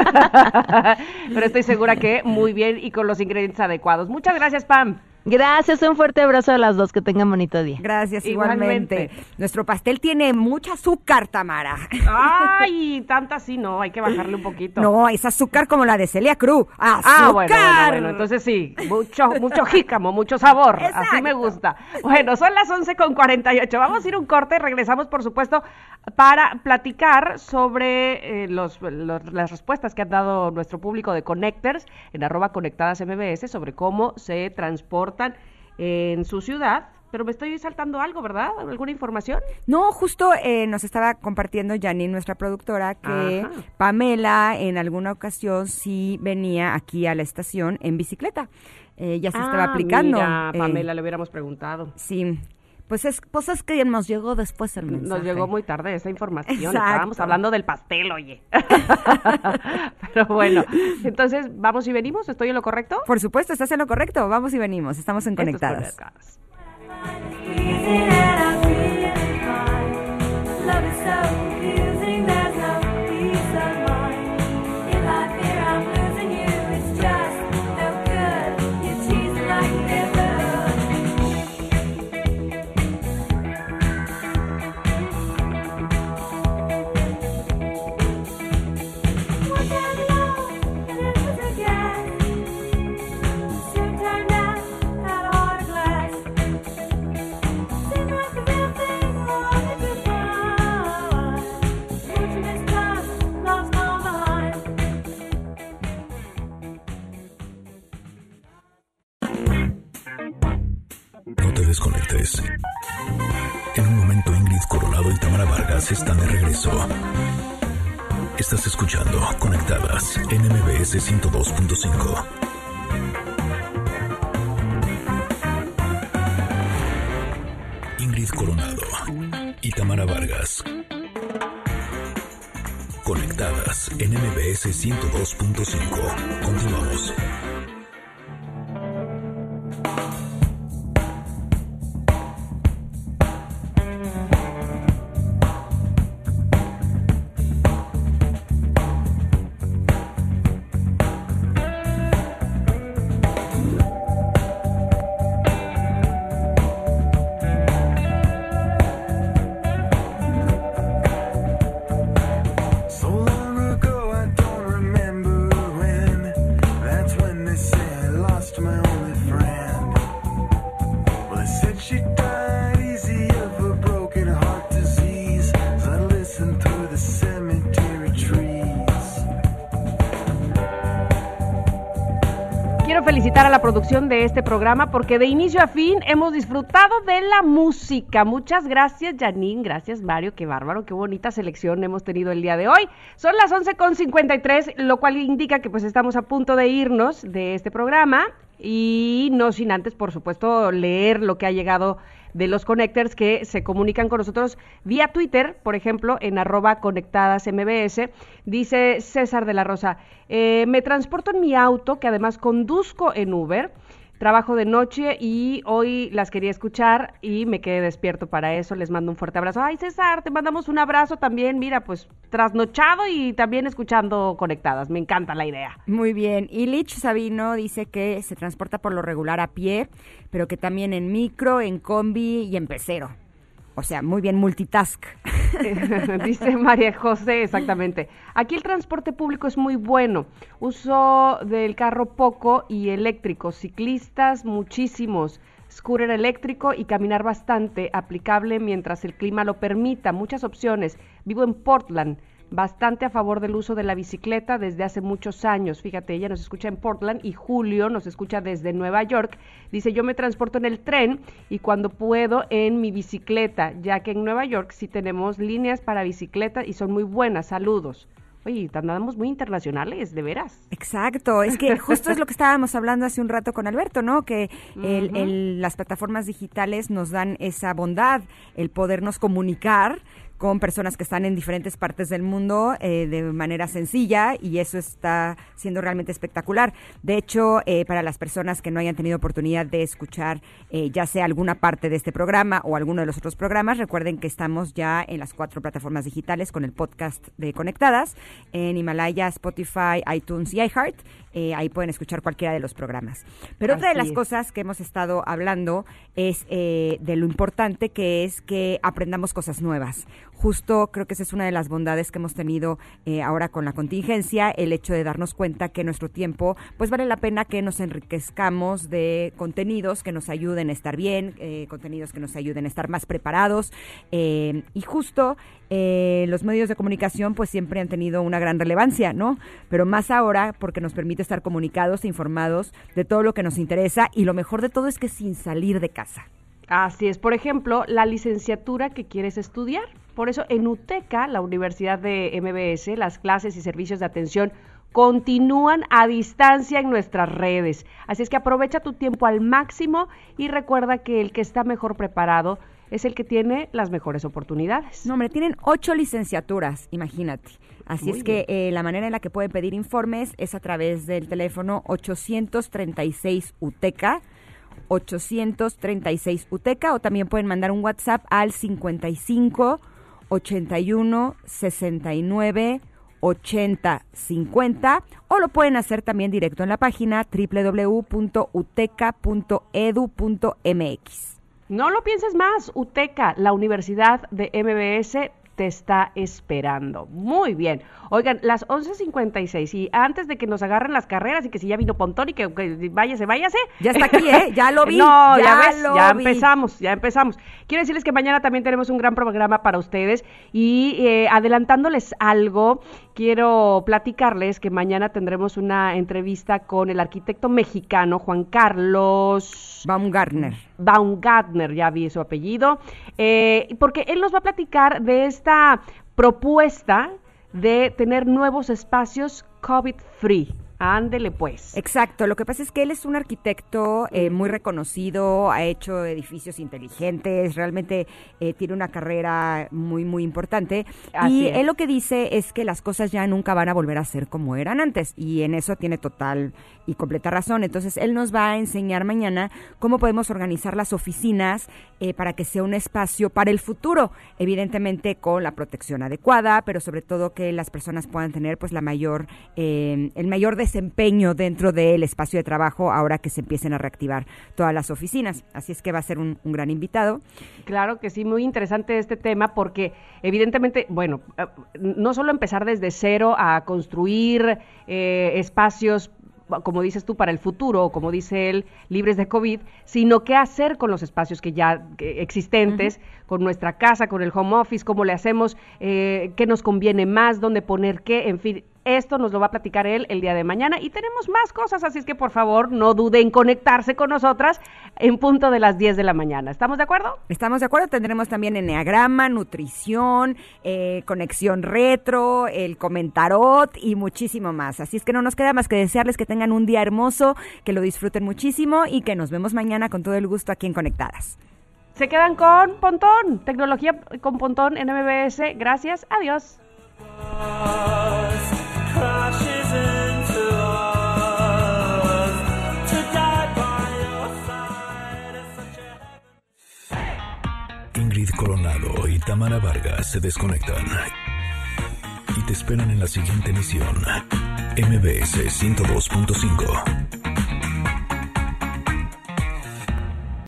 Speaker 2: Pero estoy segura que muy bien y con los ingredientes adecuados. Muchas gracias, Pam.
Speaker 12: Gracias, un fuerte abrazo a las dos, que tengan bonito día.
Speaker 3: Gracias, igualmente. Nuestro pastel tiene mucho azúcar, Tamara.
Speaker 2: Ay, tanta sí, no, hay que bajarle un poquito.
Speaker 3: No, es azúcar como la de Celia Cruz. ¡Azúcar!
Speaker 2: Bueno, entonces sí, mucho jícamo, mucho sabor. Exacto. Así me gusta. Bueno, son las 11:48. Vamos a ir un corte, regresamos, por supuesto, para platicar sobre las respuestas que han dado nuestro público de Connectors en @conectadasmbs sobre cómo se transportan en su ciudad. Pero me estoy saltando algo, ¿verdad? ¿Alguna información?
Speaker 3: No, justo nos estaba compartiendo Janine, nuestra productora, que Pamela en alguna ocasión sí venía aquí a la estación en bicicleta. Ya se estaba aplicando.
Speaker 2: Mira, Pamela, le hubiéramos preguntado.
Speaker 3: Sí. Pues es que nos llegó después el mensaje.
Speaker 2: Nos llegó muy tarde esa información. Exacto. Estábamos hablando del pastel, oye. Pero bueno, entonces, ¿vamos y venimos? ¿Estoy en lo correcto?
Speaker 3: Por supuesto, estás en lo correcto. Vamos y venimos. Estamos en Conectadas.
Speaker 1: No te desconectes. En un momento Ingrid Coronado y Tamara Vargas están de regreso. Estás escuchando Conectadas en MBS 102.5. Ingrid Coronado y Tamara Vargas. Conectadas en MBS 102.5. Continuamos.
Speaker 2: felicitar a la producción de este programa porque de inicio a fin hemos disfrutado de la música. Muchas gracias, Janine, gracias, Mario, qué bárbaro, qué bonita selección hemos tenido el día de hoy. Son las 11:53, lo cual indica que pues estamos a punto de irnos de este programa y no sin antes, por supuesto, leer lo que ha llegado de los connectors que se comunican con nosotros vía Twitter, por ejemplo, en @conectadasmbs. Dice César de la Rosa, me transporto en mi auto, que además conduzco en Uber, trabajo de noche y hoy las quería escuchar y me quedé despierto para eso. Les mando un fuerte abrazo. Ay, César, te mandamos un abrazo también. Mira, pues trasnochado y también escuchando Conectadas. Me encanta la idea.
Speaker 3: Muy bien. Y Lich Sabino dice que se transporta por lo regular a pie, pero que también en micro, en combi y en pecero. O sea, muy bien, multitask.
Speaker 2: Dice María José, exactamente. Aquí el transporte público es muy bueno. Uso del carro poco y eléctrico. Ciclistas, muchísimos. Scooter eléctrico y caminar bastante. Aplicable mientras el clima lo permita. Muchas opciones. Vivo en Portland. Bastante a favor del uso de la bicicleta desde hace muchos años. Fíjate, ella nos escucha en Portland y Julio nos escucha desde Nueva York. Dice, yo me transporto en el tren y cuando puedo en mi bicicleta, ya que en Nueva York sí tenemos líneas para bicicleta y son muy buenas. Saludos. Oye, andamos muy internacionales, de veras.
Speaker 3: Exacto, es que justo es lo que estábamos hablando hace un rato con Alberto, ¿no? Que las plataformas digitales nos dan esa bondad, el podernos comunicar con personas que están en diferentes partes del mundo de manera sencilla, y eso está siendo realmente espectacular. De hecho, para las personas que no hayan tenido oportunidad de escuchar ya sea alguna parte de este programa o alguno de los otros programas, recuerden que estamos ya en las 4 plataformas digitales con el podcast de Conectadas, en Himalaya, Spotify, iTunes y iHeart. Ahí pueden escuchar cualquiera de los programas. Pero otra de las cosas que hemos estado hablando es de lo importante que es que aprendamos cosas nuevas. Justo creo que esa es una de las bondades que hemos tenido ahora con la contingencia, el hecho de darnos cuenta que nuestro tiempo, pues vale la pena que nos enriquezcamos de contenidos que nos ayuden a estar bien, contenidos que nos ayuden a estar más preparados, y justo los medios de comunicación pues siempre han tenido una gran relevancia, ¿no? Pero más ahora porque nos permite estar comunicados e informados de todo lo que nos interesa, y lo mejor de todo es que sin salir de casa.
Speaker 2: Así es, por ejemplo, la licenciatura que quieres estudiar. Por eso en UTECA, la Universidad de MBS, las clases y servicios de atención continúan a distancia en nuestras redes. Así es que aprovecha tu tiempo al máximo y recuerda que el que está mejor preparado es el que tiene las mejores oportunidades.
Speaker 3: No, hombre, tienen 8 licenciaturas, imagínate. Así es que la manera en la que pueden pedir informes es a través del teléfono 836 UTECA, 836 UTECA, o también pueden mandar un WhatsApp al 55 81 69 80 50, o lo pueden hacer también directo en la página www.uteca.edu.mx.
Speaker 2: No lo pienses más, UTECA, la Universidad de MBS, te está esperando. Muy bien. Oigan, las 11:56, y antes de que nos agarren las carreras y que si ya vino Pontón y que váyase.
Speaker 3: Ya está aquí, ya lo vi.
Speaker 2: No, ya ves, ya empezamos. Quiero decirles que mañana también tenemos un gran programa para ustedes y adelantándoles algo, quiero platicarles que mañana tendremos una entrevista con el arquitecto mexicano Juan Carlos Baumgartner, ya vi su apellido, porque él nos va a platicar de esta propuesta de tener nuevos espacios COVID-free. Ándele pues.
Speaker 3: Exacto, lo que pasa es que él es un arquitecto muy reconocido, ha hecho edificios inteligentes, realmente tiene una carrera muy, muy importante. Así es. Él lo que dice es que las cosas ya nunca van a volver a ser como eran antes, y en eso tiene total y completa razón. Entonces, él nos va a enseñar mañana cómo podemos organizar las oficinas para que sea un espacio para el futuro, evidentemente con la protección adecuada, pero sobre todo que las personas puedan tener pues el mayor desempeño dentro del espacio de trabajo ahora que se empiecen a reactivar todas las oficinas. Así es que va a ser un gran invitado.
Speaker 2: Claro que sí, muy interesante este tema porque evidentemente, bueno, no solo empezar desde cero a construir espacios, como dices tú, para el futuro, o como dice él, libres de COVID, sino qué hacer con los espacios que ya existentes, con nuestra casa, con el home office, cómo le hacemos, qué nos conviene más, dónde poner qué, en fin. Esto nos lo va a platicar él el día de mañana y tenemos más cosas, así es que por favor no duden en conectarse con nosotras en punto de las 10 de la mañana. ¿Estamos de acuerdo?
Speaker 3: Estamos de acuerdo, tendremos también enneagrama, nutrición, conexión retro, el comentarot y muchísimo más. Así es que no nos queda más que desearles que tengan un día hermoso, que lo disfruten muchísimo y que nos vemos mañana con todo el gusto aquí en Conectadas.
Speaker 2: Se quedan con Pontón, tecnología con Pontón en MBS. Gracias, adiós.
Speaker 1: Ingrid Coronado y Tamara Vargas se desconectan y te esperan en la siguiente emisión. MBS 102.5.